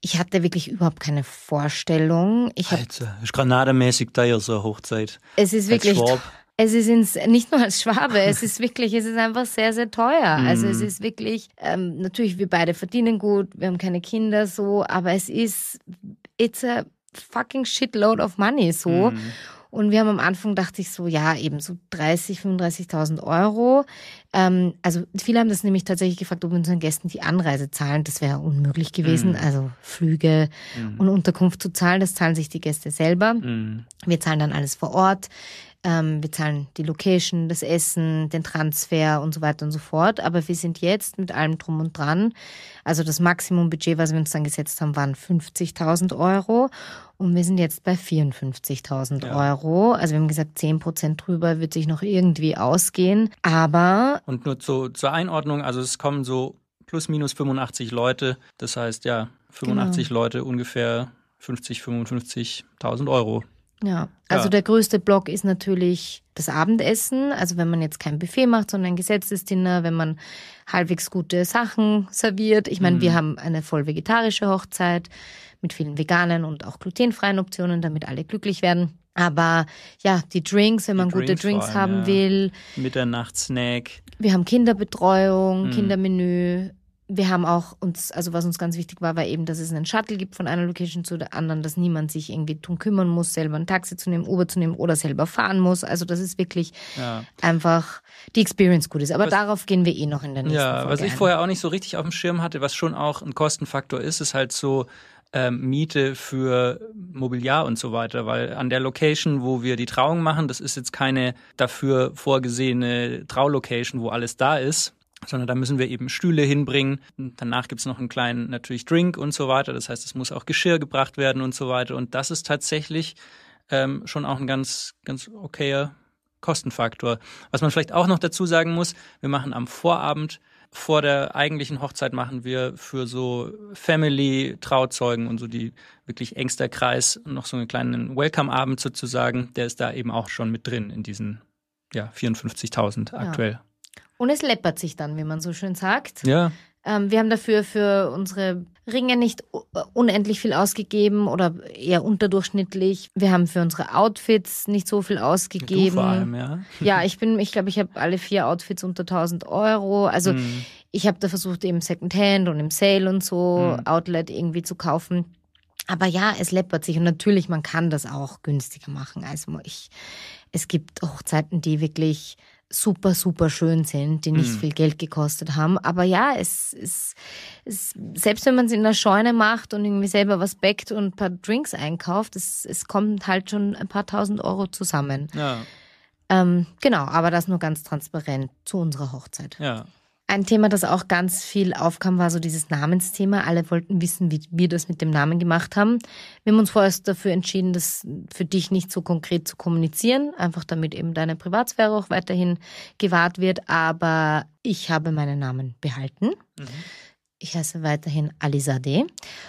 ich hatte wirklich überhaupt keine Vorstellung. Ich hab, Alter, ist granademäßig teuer, so eine Hochzeit. Es ist wirklich, es ist ins, nicht nur als Schwabe, es ist wirklich, es ist einfach sehr, sehr teuer. Mm. Also es ist wirklich, ähm, natürlich, wir beide verdienen gut, wir haben keine Kinder so, aber es ist, it's a fucking shitload of money so. Mm. Und wir haben am Anfang, dachte ich so, ja, eben so dreißig, fünfunddreißigtausend Euro. Ähm, also viele haben das nämlich tatsächlich gefragt, ob wir unseren Gästen die Anreise zahlen. Das wäre unmöglich gewesen. Mm. Also Flüge mm. und Unterkunft zu zahlen, das zahlen sich die Gäste selber. Mm. Wir zahlen dann alles vor Ort. Ähm, wir zahlen die Location, das Essen, den Transfer und so weiter und so fort. Aber wir sind jetzt mit allem drum und dran. Also das Maximumbudget, was wir uns dann gesetzt haben, waren fünfzigtausend Euro. Und wir sind jetzt bei vierundfünfzigtausend ja. Euro. Also wir haben gesagt, zehn Prozent drüber wird sich noch irgendwie ausgehen. Aber... Und nur zu, zur Einordnung, also es kommen so plus minus fünfundachtzig Leute. Das heißt, ja, fünfundachtzig genau. Leute, ungefähr fünfzig, fünfundfünfzigtausend Euro. Ja, also ja. der größte Block ist natürlich das Abendessen. Also wenn man jetzt kein Buffet macht, sondern ein gesetztes Dinner, wenn man halbwegs gute Sachen serviert. Ich meine, mhm. wir haben eine voll vegetarische Hochzeit mit vielen veganen und auch glutenfreien Optionen, damit alle glücklich werden. Aber ja, die Drinks, wenn man die gute Drinks, Drinks allem, haben ja. will. Mitternachtssnack. Wir haben Kinderbetreuung, mhm. Kindermenü. Wir haben auch uns, also was uns ganz wichtig war, war eben, dass es einen Shuttle gibt von einer Location zu der anderen, dass niemand sich irgendwie drum kümmern muss, selber ein Taxi zu nehmen, Uber zu nehmen oder selber fahren muss. Also das ist wirklich ja. einfach die Experience gut ist. Aber was, darauf gehen wir eh noch in der nächsten ja, Folge was ich ein. vorher auch nicht so richtig auf dem Schirm hatte, was schon auch ein Kostenfaktor ist, ist halt so ähm, Miete für Mobiliar und so weiter, weil an der Location, wo wir die Trauung machen, das ist jetzt keine dafür vorgesehene Traulocation, wo alles da ist, sondern da müssen wir eben Stühle hinbringen. Und danach gibt's noch einen kleinen, natürlich Drink und so weiter. Das heißt, es muss auch Geschirr gebracht werden und so weiter. Und das ist tatsächlich ähm, schon auch ein ganz, ganz okayer Kostenfaktor. Was man vielleicht auch noch dazu sagen muss, wir machen am Vorabend, vor der eigentlichen Hochzeit machen wir für so Family, Trauzeugen und so die wirklich engster Kreis noch so einen kleinen Welcome-Abend sozusagen. Der ist da eben auch schon mit drin in diesen ja, vierundfünfzigtausend aktuell. Ja. Und es läppert sich dann, wie man so schön sagt. Ja. Ähm, wir haben dafür für unsere Ringe nicht unendlich viel ausgegeben oder eher unterdurchschnittlich. Wir haben für unsere Outfits nicht so viel ausgegeben. Du vor allem, ja. Ja, ich bin, ich glaube, ich habe alle vier Outfits unter tausend Euro. Also mm. ich habe da versucht, eben Secondhand und im Sale und so mm. Outlet irgendwie zu kaufen. Aber ja, es läppert sich und natürlich, man kann das auch günstiger machen. Also ich, es gibt Hochzeiten, die wirklich super, super schön sind, die nicht mm. viel Geld gekostet haben. Aber ja, es ist, es, selbst wenn man es in der Scheune macht und irgendwie selber was backt und ein paar Drinks einkauft, es, es kommt halt schon ein paar tausend Euro zusammen. Ja. Ähm, genau, aber das nur ganz transparent zu unserer Hochzeit. Ja. Ein Thema, das auch ganz viel aufkam, war so dieses Namensthema. Alle wollten wissen, wie wir das mit dem Namen gemacht haben. Wir haben uns vorerst dafür entschieden, das für dich nicht so konkret zu kommunizieren, einfach damit eben deine Privatsphäre auch weiterhin gewahrt wird. Aber ich habe meinen Namen behalten. Mhm. Ich heiße weiterhin Alizadeh.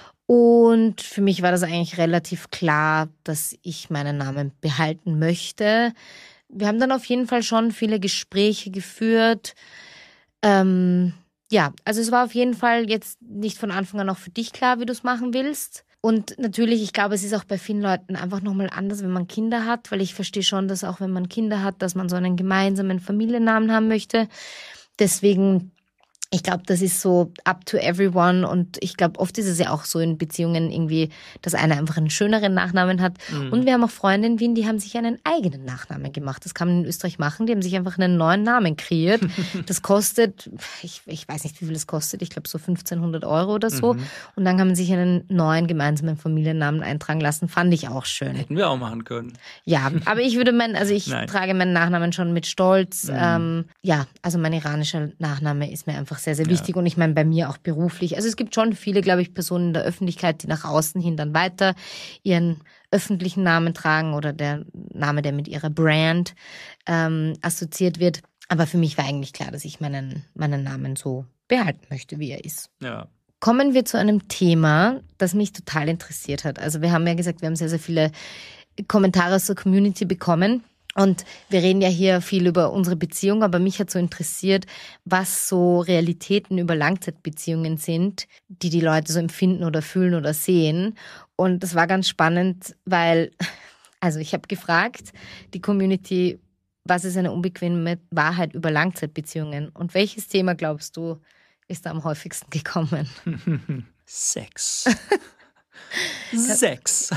Und für mich war das eigentlich relativ klar, dass ich meinen Namen behalten möchte. Wir haben dann auf jeden Fall schon viele Gespräche geführt. Ähm, ja, also es war auf jeden Fall jetzt nicht von Anfang an auch für dich klar, wie du es machen willst. Und natürlich, ich glaube, es ist auch bei vielen Leuten einfach nochmal anders, wenn man Kinder hat, weil ich verstehe schon, dass auch wenn man Kinder hat, dass man so einen gemeinsamen Familiennamen haben möchte. Deswegen, ich glaube, das ist so up to everyone und ich glaube, oft ist es ja auch so in Beziehungen irgendwie, dass einer einfach einen schöneren Nachnamen hat. Mhm. Und wir haben auch Freunde in Wien, die haben sich einen eigenen Nachnamen gemacht. Das kann man in Österreich machen. Die haben sich einfach einen neuen Namen kreiert. Das kostet, ich, ich weiß nicht, wie viel es kostet. Ich glaube so fünfzehnhundert Euro oder so. Mhm. Und dann kann man sich einen neuen gemeinsamen Familiennamen eintragen lassen. Fand ich auch schön. Hätten wir auch machen können. Ja, aber ich würde meinen, also ich Nein. trage meinen Nachnamen schon mit Stolz. Mhm. Ähm, ja, also mein iranischer Nachname ist mir einfach sehr, sehr wichtig. Ja. Und ich meine, bei mir auch beruflich. Also es gibt schon viele, glaube ich, Personen in der Öffentlichkeit, die nach außen hin dann weiter ihren öffentlichen Namen tragen oder der Name, der mit ihrer Brand ähm, assoziiert wird. Aber für mich war eigentlich klar, dass ich meinen, meinen Namen so behalten möchte, wie er ist. Ja. Kommen wir zu einem Thema, das mich total interessiert hat. Also wir haben ja gesagt, wir haben sehr, sehr viele Kommentare aus der Community bekommen. Und wir reden ja hier viel über unsere Beziehung, aber mich hat so interessiert, was so Realitäten über Langzeitbeziehungen sind, die die Leute so empfinden oder fühlen oder sehen. Und das war ganz spannend, weil, also ich habe gefragt, die Community, was ist eine unbequeme Wahrheit über Langzeitbeziehungen? Und welches Thema, glaubst du, ist da am häufigsten gekommen? Sex. Sex.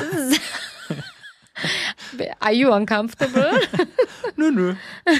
Are you uncomfortable? Nö, nö.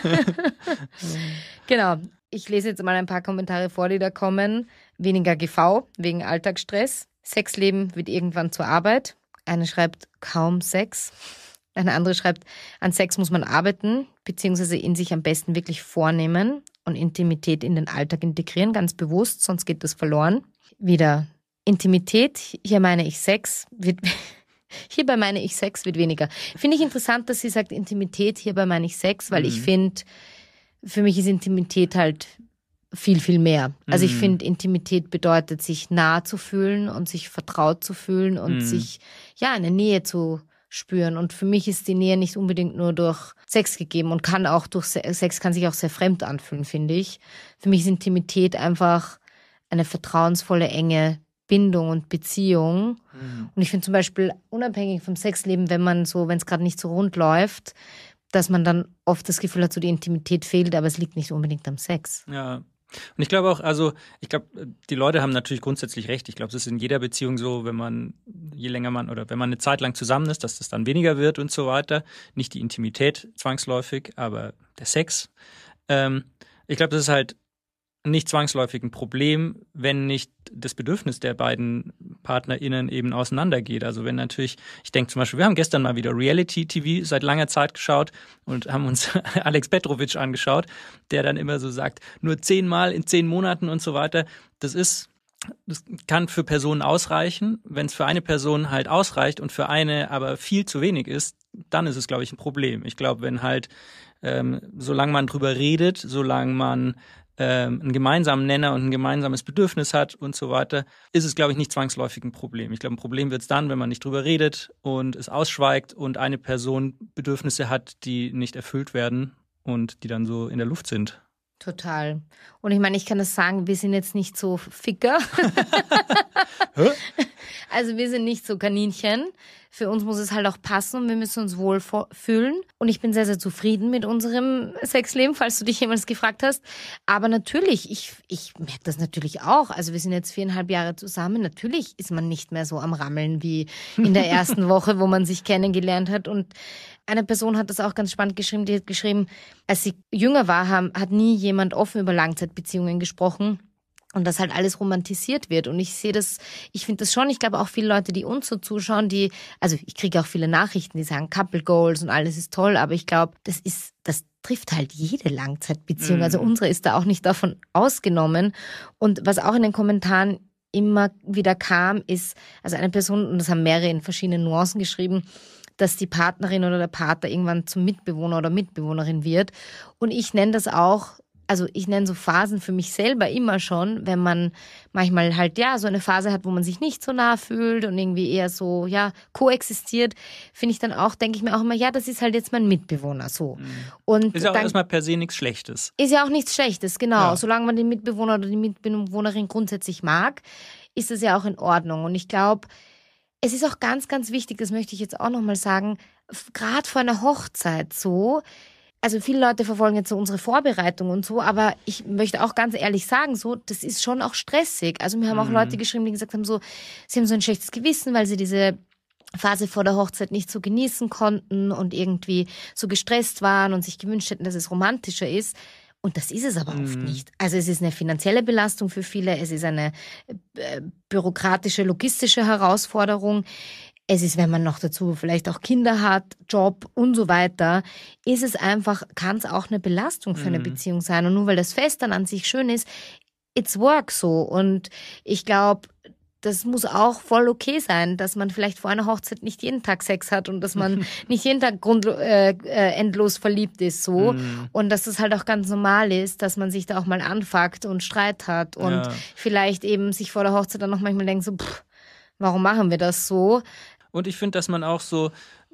Genau. Ich lese jetzt mal ein paar Kommentare vor, die da kommen. Weniger G V wegen Alltagsstress. Sexleben wird irgendwann zur Arbeit. Eine schreibt kaum Sex. Eine andere schreibt, an Sex muss man arbeiten, beziehungsweise ihn sich am besten wirklich vornehmen und Intimität in den Alltag integrieren, ganz bewusst, sonst geht das verloren. Wieder Intimität, hier meine ich Sex, wird... Hierbei meine ich, Sex wird weniger. Finde ich interessant, dass sie sagt Intimität, hierbei meine ich Sex, weil mhm. ich finde, für mich ist Intimität halt viel, viel mehr. Also mhm. ich finde, Intimität bedeutet, sich nah zu fühlen und sich vertraut zu fühlen und mhm. sich, ja, eine Nähe zu spüren. Und für mich ist die Nähe nicht unbedingt nur durch Sex gegeben und kann auch durch Sex kann sich auch sehr fremd anfühlen, finde ich. Für mich ist Intimität einfach eine vertrauensvolle, enge Bindung und Beziehung. Mhm. Und ich finde zum Beispiel unabhängig vom Sexleben, wenn man so, wenn es gerade nicht so rund läuft, dass man dann oft das Gefühl hat, so die Intimität fehlt, aber es liegt nicht unbedingt am Sex. Ja. Und ich glaube auch, also ich glaube, die Leute haben natürlich grundsätzlich recht. Ich glaube, es ist in jeder Beziehung so, wenn man, je länger man oder wenn man eine Zeit lang zusammen ist, dass das dann weniger wird und so weiter. Nicht die Intimität zwangsläufig, aber der Sex. Ähm, ich glaube, das ist halt nicht zwangsläufig ein Problem, wenn nicht das Bedürfnis der beiden PartnerInnen eben auseinandergeht. Also wenn natürlich, ich denke zum Beispiel, wir haben gestern mal wieder Reality-T V seit langer Zeit geschaut und haben uns Alex Petrovic angeschaut, der dann immer so sagt, nur zehnmal in zehn Monaten und so weiter. Das ist, das kann für Personen ausreichen. Wenn es für eine Person halt ausreicht und für eine aber viel zu wenig ist, dann ist es, glaube ich, ein Problem. Ich glaube, wenn halt, ähm, solange man drüber redet, solange man einen gemeinsamen Nenner und ein gemeinsames Bedürfnis hat und so weiter, ist es, glaube ich, nicht zwangsläufig ein Problem. Ich glaube, ein Problem wird es dann, wenn man nicht drüber redet und es ausschweigt und eine Person Bedürfnisse hat, die nicht erfüllt werden und die dann so in der Luft sind. Total. Und ich meine, ich kann das sagen, wir sind jetzt nicht so Ficker. Also wir sind nicht so Kaninchen. Für uns muss es halt auch passen und wir müssen uns wohl fühlen. Und ich bin sehr, sehr zufrieden mit unserem Sexleben, falls du dich jemals gefragt hast. Aber natürlich, ich, ich merke das natürlich auch. Also wir sind jetzt viereinhalb Jahre zusammen. Natürlich ist man nicht mehr so am Rammeln wie in der ersten Woche, wo man sich kennengelernt hat. Und eine Person hat das auch ganz spannend geschrieben. Die hat geschrieben, als sie jünger war, hat nie jemand offen über Langzeitbeziehungen gesprochen. Und dass halt alles romantisiert wird. Und ich sehe das, ich finde das schon, ich glaube auch viele Leute, die uns so zuschauen, die, also ich kriege auch viele Nachrichten, die sagen Couple Goals und alles ist toll, aber ich glaube, das ist, das trifft halt jede Langzeitbeziehung. Mhm. Also unsere ist da auch nicht davon ausgenommen. Und was auch in den Kommentaren immer wieder kam, ist, also eine Person, und das haben mehrere in verschiedenen Nuancen geschrieben, dass die Partnerin oder der Partner irgendwann zum Mitbewohner oder Mitbewohnerin wird. Und ich nenne das auch, also ich nenne so Phasen für mich selber immer schon, wenn man manchmal halt, ja, so eine Phase hat, wo man sich nicht so nah fühlt und irgendwie eher so, ja, koexistiert, finde ich dann auch, denke ich mir auch immer, ja, das ist halt jetzt mein Mitbewohner, so. Mhm. Und ist ja auch dann, erstmal per se nichts Schlechtes. Ist ja auch nichts Schlechtes, genau. Ja. Solange man den Mitbewohner oder die Mitbewohnerin grundsätzlich mag, ist das ja auch in Ordnung. Und ich glaube, es ist auch ganz, ganz wichtig, das möchte ich jetzt auch nochmal sagen, gerade vor einer Hochzeit so, also viele Leute verfolgen jetzt so unsere Vorbereitung und so, aber ich möchte auch ganz ehrlich sagen, so, das ist schon auch stressig. Also mir haben auch mhm. Leute geschrieben, die gesagt haben, so, sie haben so ein schlechtes Gewissen, weil sie diese Phase vor der Hochzeit nicht so genießen konnten und irgendwie so gestresst waren und sich gewünscht hätten, dass es romantischer ist. Und das ist es aber mhm. oft nicht. Also es ist eine finanzielle Belastung für viele, es ist eine äh, bürokratische, logistische Herausforderung. Es ist, wenn man noch dazu vielleicht auch Kinder hat, Job und so weiter, ist es einfach, kann es auch eine Belastung für eine mhm. Beziehung sein. Und nur weil das Fest dann an sich schön ist, it's work so. Und ich glaube, das muss auch voll okay sein, dass man vielleicht vor einer Hochzeit nicht jeden Tag Sex hat und dass man nicht jeden Tag grund, äh, äh, endlos verliebt ist so. Mhm. Und dass es halt auch ganz normal ist, dass man sich da auch mal anfuckt und Streit hat und ja. vielleicht eben sich vor der Hochzeit dann noch manchmal denkt so, pff, warum machen wir das so? Und ich finde, dass man auch so,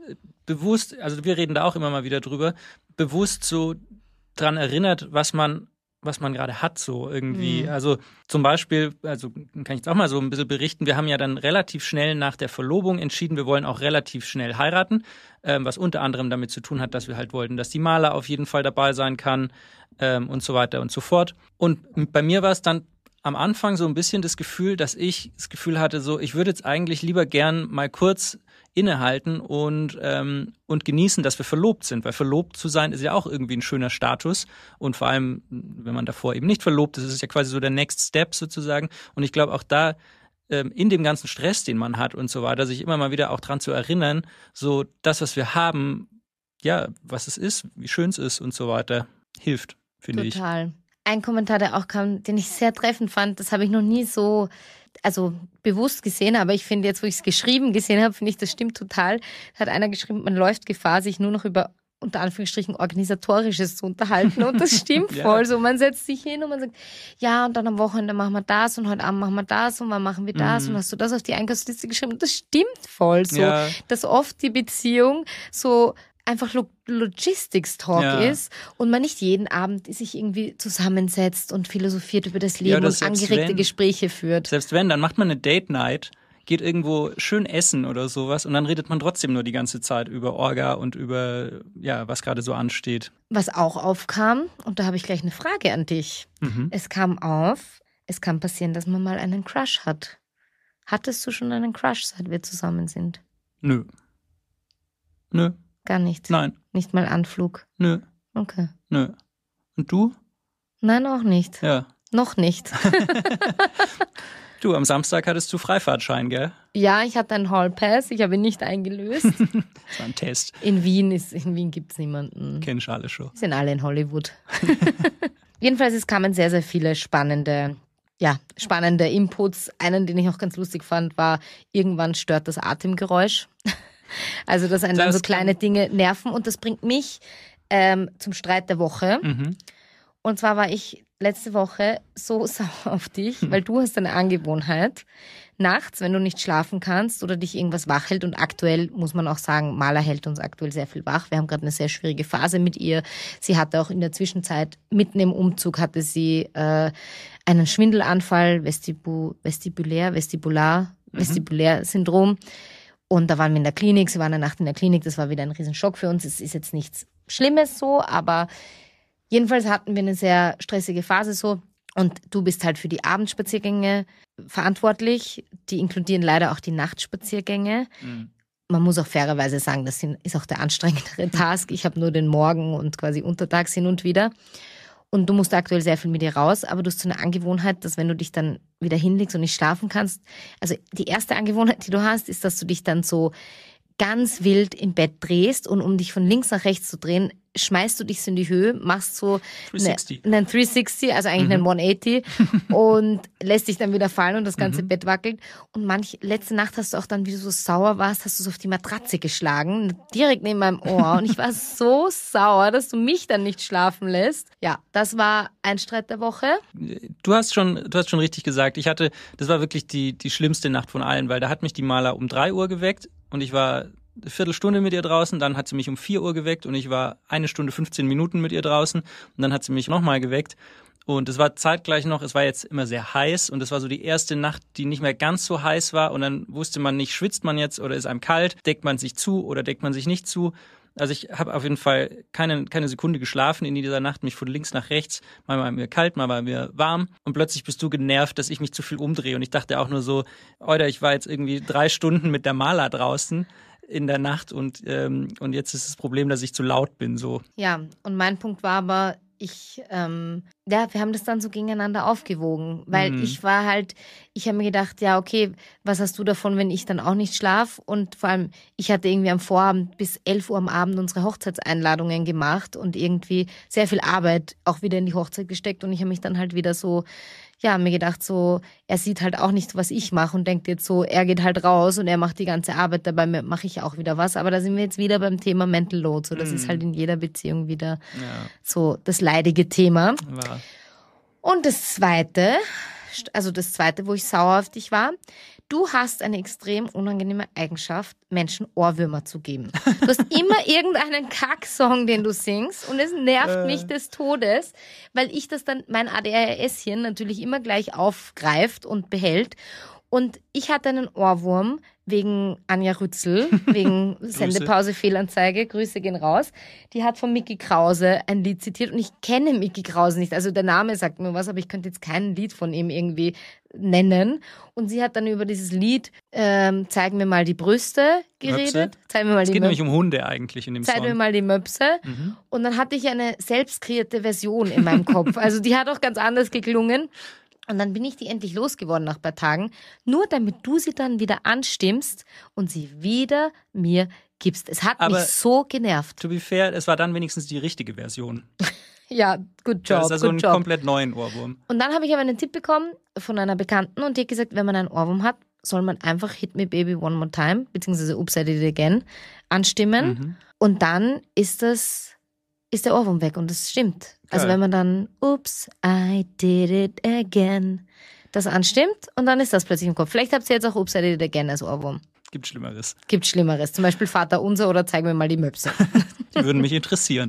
bewusst, also wir reden da auch immer mal wieder drüber, bewusst so dran erinnert, was man was man gerade hat, so irgendwie. Mhm. Also zum Beispiel, also kann ich jetzt auch mal so ein bisschen berichten, wir haben ja dann relativ schnell nach der Verlobung entschieden, wir wollen auch relativ schnell heiraten, ähm, was unter anderem damit zu tun hat, dass wir halt wollten, dass die Mala auf jeden Fall dabei sein kann ähm, und so weiter und so fort. Und bei mir war es dann am Anfang so ein bisschen das Gefühl, dass ich das Gefühl hatte, so ich würde jetzt eigentlich lieber gern mal kurz innehalten und, ähm, und genießen, dass wir verlobt sind. Weil verlobt zu sein ist ja auch irgendwie ein schöner Status. Und vor allem, wenn man davor eben nicht verlobt ist, ist es ja quasi so der Next Step sozusagen. Und ich glaube auch da, ähm, in dem ganzen Stress, den man hat und so weiter, sich immer mal wieder auch dran zu erinnern, so das, was wir haben, ja, was es ist, wie schön es ist und so weiter, hilft, finde ich. Total. Ein Kommentar, der auch kam, den ich sehr treffend fand, das habe ich noch nie so, also bewusst gesehen, aber ich finde jetzt, wo ich es geschrieben gesehen habe, finde ich, das stimmt total. Hat einer geschrieben, man läuft Gefahr, sich nur noch über, unter Anführungsstrichen, Organisatorisches zu unterhalten und das stimmt ja. voll. So, man setzt sich hin und man sagt, ja, und dann am Wochenende machen wir das und heute Abend machen wir das und wann machen wir das mhm. und hast du das auf die Einkaufsliste geschrieben und das stimmt voll so, ja. dass oft die Beziehung so einfach Logistics-Talk ja. ist und man nicht jeden Abend sich irgendwie zusammensetzt und philosophiert über das Leben ja, und angeregte wenn, Gespräche führt. Selbst wenn, dann macht man eine Date-Night, geht irgendwo schön essen oder sowas und dann redet man trotzdem nur die ganze Zeit über Orga und über, ja, was gerade so ansteht. Was auch aufkam, und da habe ich gleich eine Frage an dich. Mhm. Es kam auf, es kann passieren, dass man mal einen Crush hat. Hattest du schon einen Crush, seit wir zusammen sind? Nö. Nö. Gar nicht? Nein. Nicht mal Anflug? Nö. Okay. Nö. Und du? Nein, auch nicht. Ja. Noch nicht. Du, am Samstag hattest du Freifahrtschein, gell? Ja, ich hatte einen Hallpass, ich habe ihn nicht eingelöst. Das war ein Test. In Wien, ist, in Wien gibt es niemanden. Kennst du alle schon. Wir sind alle in Hollywood. Jedenfalls, es kamen sehr, sehr viele spannende, ja, spannende Inputs. Einen, den ich auch ganz lustig fand, war, irgendwann stört das Atemgeräusch. Also, dass einen das dann so kleine Dinge nerven. Und das bringt mich ähm, zum Streit der Woche. Mhm. Und zwar war ich letzte Woche so sauer auf dich, mhm. weil du hast eine Angewohnheit, nachts, wenn du nicht schlafen kannst oder dich irgendwas wach hält, und aktuell muss man auch sagen, Mala hält uns aktuell sehr viel wach. Wir haben gerade eine sehr schwierige Phase mit ihr. Sie hatte auch in der Zwischenzeit, mitten im Umzug, hatte sie äh, einen Schwindelanfall, Vestibu, vestibulär, vestibular, mhm. Vestibulär-Syndrom. Und da waren wir in der Klinik, sie waren eine Nacht in der Klinik, das war wieder ein Riesenschock für uns. Es ist jetzt nichts Schlimmes so, aber jedenfalls hatten wir eine sehr stressige Phase so. Und du bist halt für die Abendspaziergänge verantwortlich. Die inkludieren leider auch die Nachtspaziergänge. Mhm. Man muss auch fairerweise sagen, das ist auch der anstrengendere Task. Ich habe nur den Morgen und quasi untertags hin und wieder. Und du musst aktuell sehr viel mit dir raus, aber du hast so eine Angewohnheit, dass wenn du dich dann wieder hinlegst und nicht schlafen kannst, also die erste Angewohnheit, die du hast, ist, dass du dich dann so ganz wild im Bett drehst und um dich von links nach rechts zu drehen, schmeißt du dich so in die Höhe, machst so dreihundertsechzig. Eine, einen dreihundertsechzig, also eigentlich mhm. einen hundertachtzig und lässt dich dann wieder fallen und das ganze mhm. Bett wackelt. Und manch, letzte Nacht hast du auch dann, wie du so sauer warst, hast du so auf die Matratze geschlagen, direkt neben meinem Ohr. Und ich war so sauer, dass du mich dann nicht schlafen lässt. Ja, das war ein Streit der Woche. Du hast schon, du hast schon richtig gesagt. Ich hatte, das war wirklich die, die schlimmste Nacht von allen, weil da hat mich die Mala um drei Uhr geweckt und ich war eine Viertelstunde mit ihr draußen, dann hat sie mich um vier Uhr geweckt und ich war eine Stunde fünfzehn Minuten mit ihr draußen und dann hat sie mich nochmal geweckt und es war zeitgleich noch, es war jetzt immer sehr heiß und es war so die erste Nacht, die nicht mehr ganz so heiß war und dann wusste man nicht, schwitzt man jetzt oder ist einem kalt, deckt man sich zu oder deckt man sich nicht zu. Also ich habe auf jeden Fall keine, keine Sekunde geschlafen in dieser Nacht, mich von links nach rechts, mal war mir kalt, mal war mir warm und plötzlich bist du genervt, dass ich mich zu viel umdrehe und ich dachte auch nur so, Alter, ich war jetzt irgendwie drei Stunden mit der Mala draußen in der Nacht und, ähm, und jetzt ist das Problem, dass ich zu laut bin. So. Ja, und mein Punkt war aber, ich, ähm, ja, wir haben das dann so gegeneinander aufgewogen, weil mhm. ich war halt, ich habe mir gedacht, ja, okay, was hast du davon, wenn ich dann auch nicht schlafe? Und vor allem, ich hatte irgendwie am Vorabend bis elf Uhr am Abend unsere Hochzeitseinladungen gemacht und irgendwie sehr viel Arbeit auch wieder in die Hochzeit gesteckt und ich habe mich dann halt wieder so, ja, mir gedacht so, er sieht halt auch nicht, was ich mache und denkt jetzt so, er geht halt raus und er macht die ganze Arbeit, dabei mache ich auch wieder was. Aber da sind wir jetzt wieder beim Thema Mental Load. So, das mm. ist halt in jeder Beziehung wieder ja. so das leidige Thema. Ja. Und das Zweite, also das Zweite, wo ich sauer auf dich war, Du hast eine extrem unangenehme Eigenschaft, Menschen Ohrwürmer zu geben. Du hast immer irgendeinen Kacksong, den du singst und es nervt äh. mich des Todes, weil ich das dann, mein A D H S-Hirn natürlich immer gleich aufgreift und behält. Und ich hatte einen Ohrwurm wegen Anja Rützel, wegen Sendepause-Fehlanzeige, Grüße gehen raus. Die hat von Micky Krause ein Lied zitiert und ich kenne Micky Krause nicht. Also der Name sagt mir was, aber ich könnte jetzt kein Lied von ihm irgendwie nennen. Und sie hat dann über dieses Lied ähm, Zeig mir mal die Brüste geredet. Möpse? Zeig mir mal es die geht Möp- nämlich um Hunde eigentlich in dem Zeig Song. mir mal die Möpse. Mhm. Und dann hatte ich eine selbst kreierte Version in meinem Kopf. Also die hat auch ganz anders geklungen. Und dann bin ich die endlich losgeworden nach ein paar Tagen, nur damit du sie dann wieder anstimmst und sie wieder mir gibst. Es hat Aber mich so genervt. To be fair, es war dann wenigstens die richtige Version. Ja, good job, Das ist also good ein job. komplett neuen Ohrwurm. Und dann habe ich aber einen Tipp bekommen von einer Bekannten und die hat gesagt, wenn man einen Ohrwurm hat, soll man einfach Hit Me Baby One More Time, beziehungsweise Oops, I Did It Again, anstimmen. Mhm. Und dann ist das... ist der Ohrwurm weg und das stimmt. Also Geil. wenn man dann Oops, I did it again das anstimmt und dann ist das plötzlich im Kopf. Vielleicht habt ihr jetzt auch Oops, I did it again als Ohrwurm. Gibt Schlimmeres. Gibt Schlimmeres. Zum Beispiel Vater Unser oder Zeig mir mal die Möpse. Die würden mich interessieren.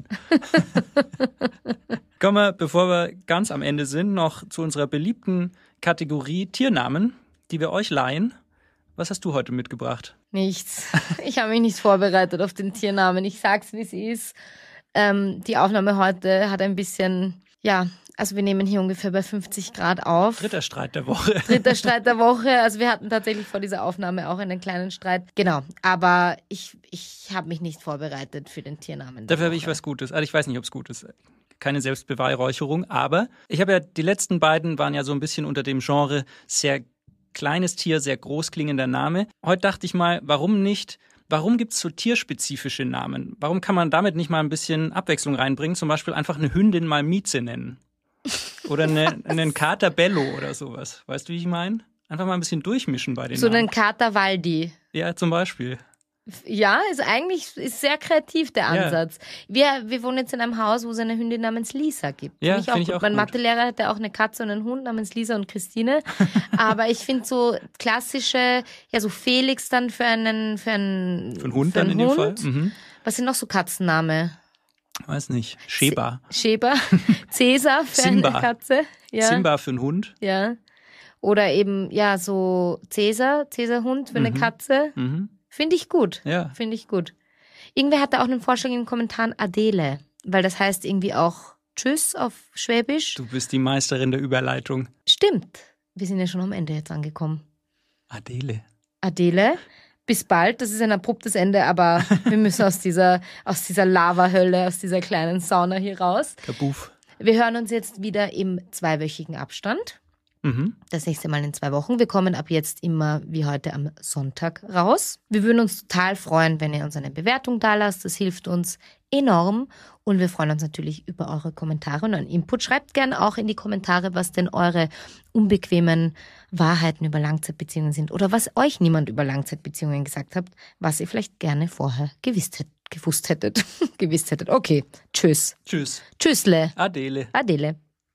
Kommen wir, bevor wir ganz am Ende sind, noch zu unserer beliebten Kategorie Tiernamen, die wir euch leihen. Was hast du heute mitgebracht? Nichts. Ich habe mich nicht vorbereitet auf den Tiernamen. Ich sag's, wie es ist. Ähm, die Aufnahme heute hat ein bisschen, ja, also wir nehmen hier ungefähr bei fünfzig Grad auf. Dritter Streit der Woche. Dritter Streit der Woche. Also wir hatten tatsächlich vor dieser Aufnahme auch einen kleinen Streit. Genau, aber ich, ich habe mich nicht vorbereitet für den Tiernamen. Dafür habe ich was Gutes. Also ich weiß nicht, ob es gut ist. Keine Selbstbeweihräucherung, aber ich habe ja, die letzten beiden waren ja so ein bisschen unter dem Genre sehr kleines Tier, sehr groß klingender Name. Heute dachte ich mal, warum nicht... Warum gibt es so tierspezifische Namen? Warum kann man damit nicht mal ein bisschen Abwechslung reinbringen? Zum Beispiel einfach eine Hündin mal Mieze nennen. Oder eine, einen Kater Bello oder sowas. Weißt du, wie ich meine? Einfach mal ein bisschen durchmischen bei den So Namen. einen Kater Waldi. Ja, zum Beispiel. Ja, ist eigentlich ist sehr kreativ der Ansatz. Ja. Wir, wir wohnen jetzt in einem Haus, wo es eine Hündin namens Lisa gibt. Ja, finde ich auch, find ich gut. auch Mein gut. Mathelehrer hatte auch eine Katze und einen Hund namens Lisa und Christine. Aber ich finde so klassische, ja so Felix dann für einen für einen, Für einen Hund für dann einen in dem Hund. Fall. Mhm. Was sind noch so Katzenname? Weiß nicht. Sheba. Schäber, Cäsar für Simba. eine Katze. Ja. Simba für einen Hund. Ja. Oder eben, ja, so Cäsar, Cäsar-Hund für eine Mhm. Katze. Mhm. Finde ich gut. Ja. Finde ich gut. Irgendwer hatte auch einen Vorschlag in den Kommentaren Adele, weil das heißt irgendwie auch Tschüss auf Schwäbisch. Du bist die Meisterin der Überleitung. Stimmt. Wir sind ja schon am Ende jetzt angekommen. Adele. Adele, bis bald. Das ist ein abruptes Ende, aber wir müssen aus dieser, aus dieser Lava-Hölle, aus dieser kleinen Sauna hier raus. Kabuff. Wir hören uns jetzt wieder im zweiwöchigen Abstand. Mhm. Das nächste Mal in zwei Wochen. Wir kommen ab jetzt immer wie heute am Sonntag raus. Wir würden uns total freuen, wenn ihr uns eine Bewertung da lasst. Das hilft uns enorm. Und wir freuen uns natürlich über eure Kommentare und euren Input. Schreibt gerne auch in die Kommentare, was denn eure unbequemen Wahrheiten über Langzeitbeziehungen sind oder was euch niemand über Langzeitbeziehungen gesagt hat, was ihr vielleicht gerne vorher gewusst, hätt, gewusst hättet. gewusst hättet. Okay, tschüss. Tschüss. Tschüssle. Adele. Adele.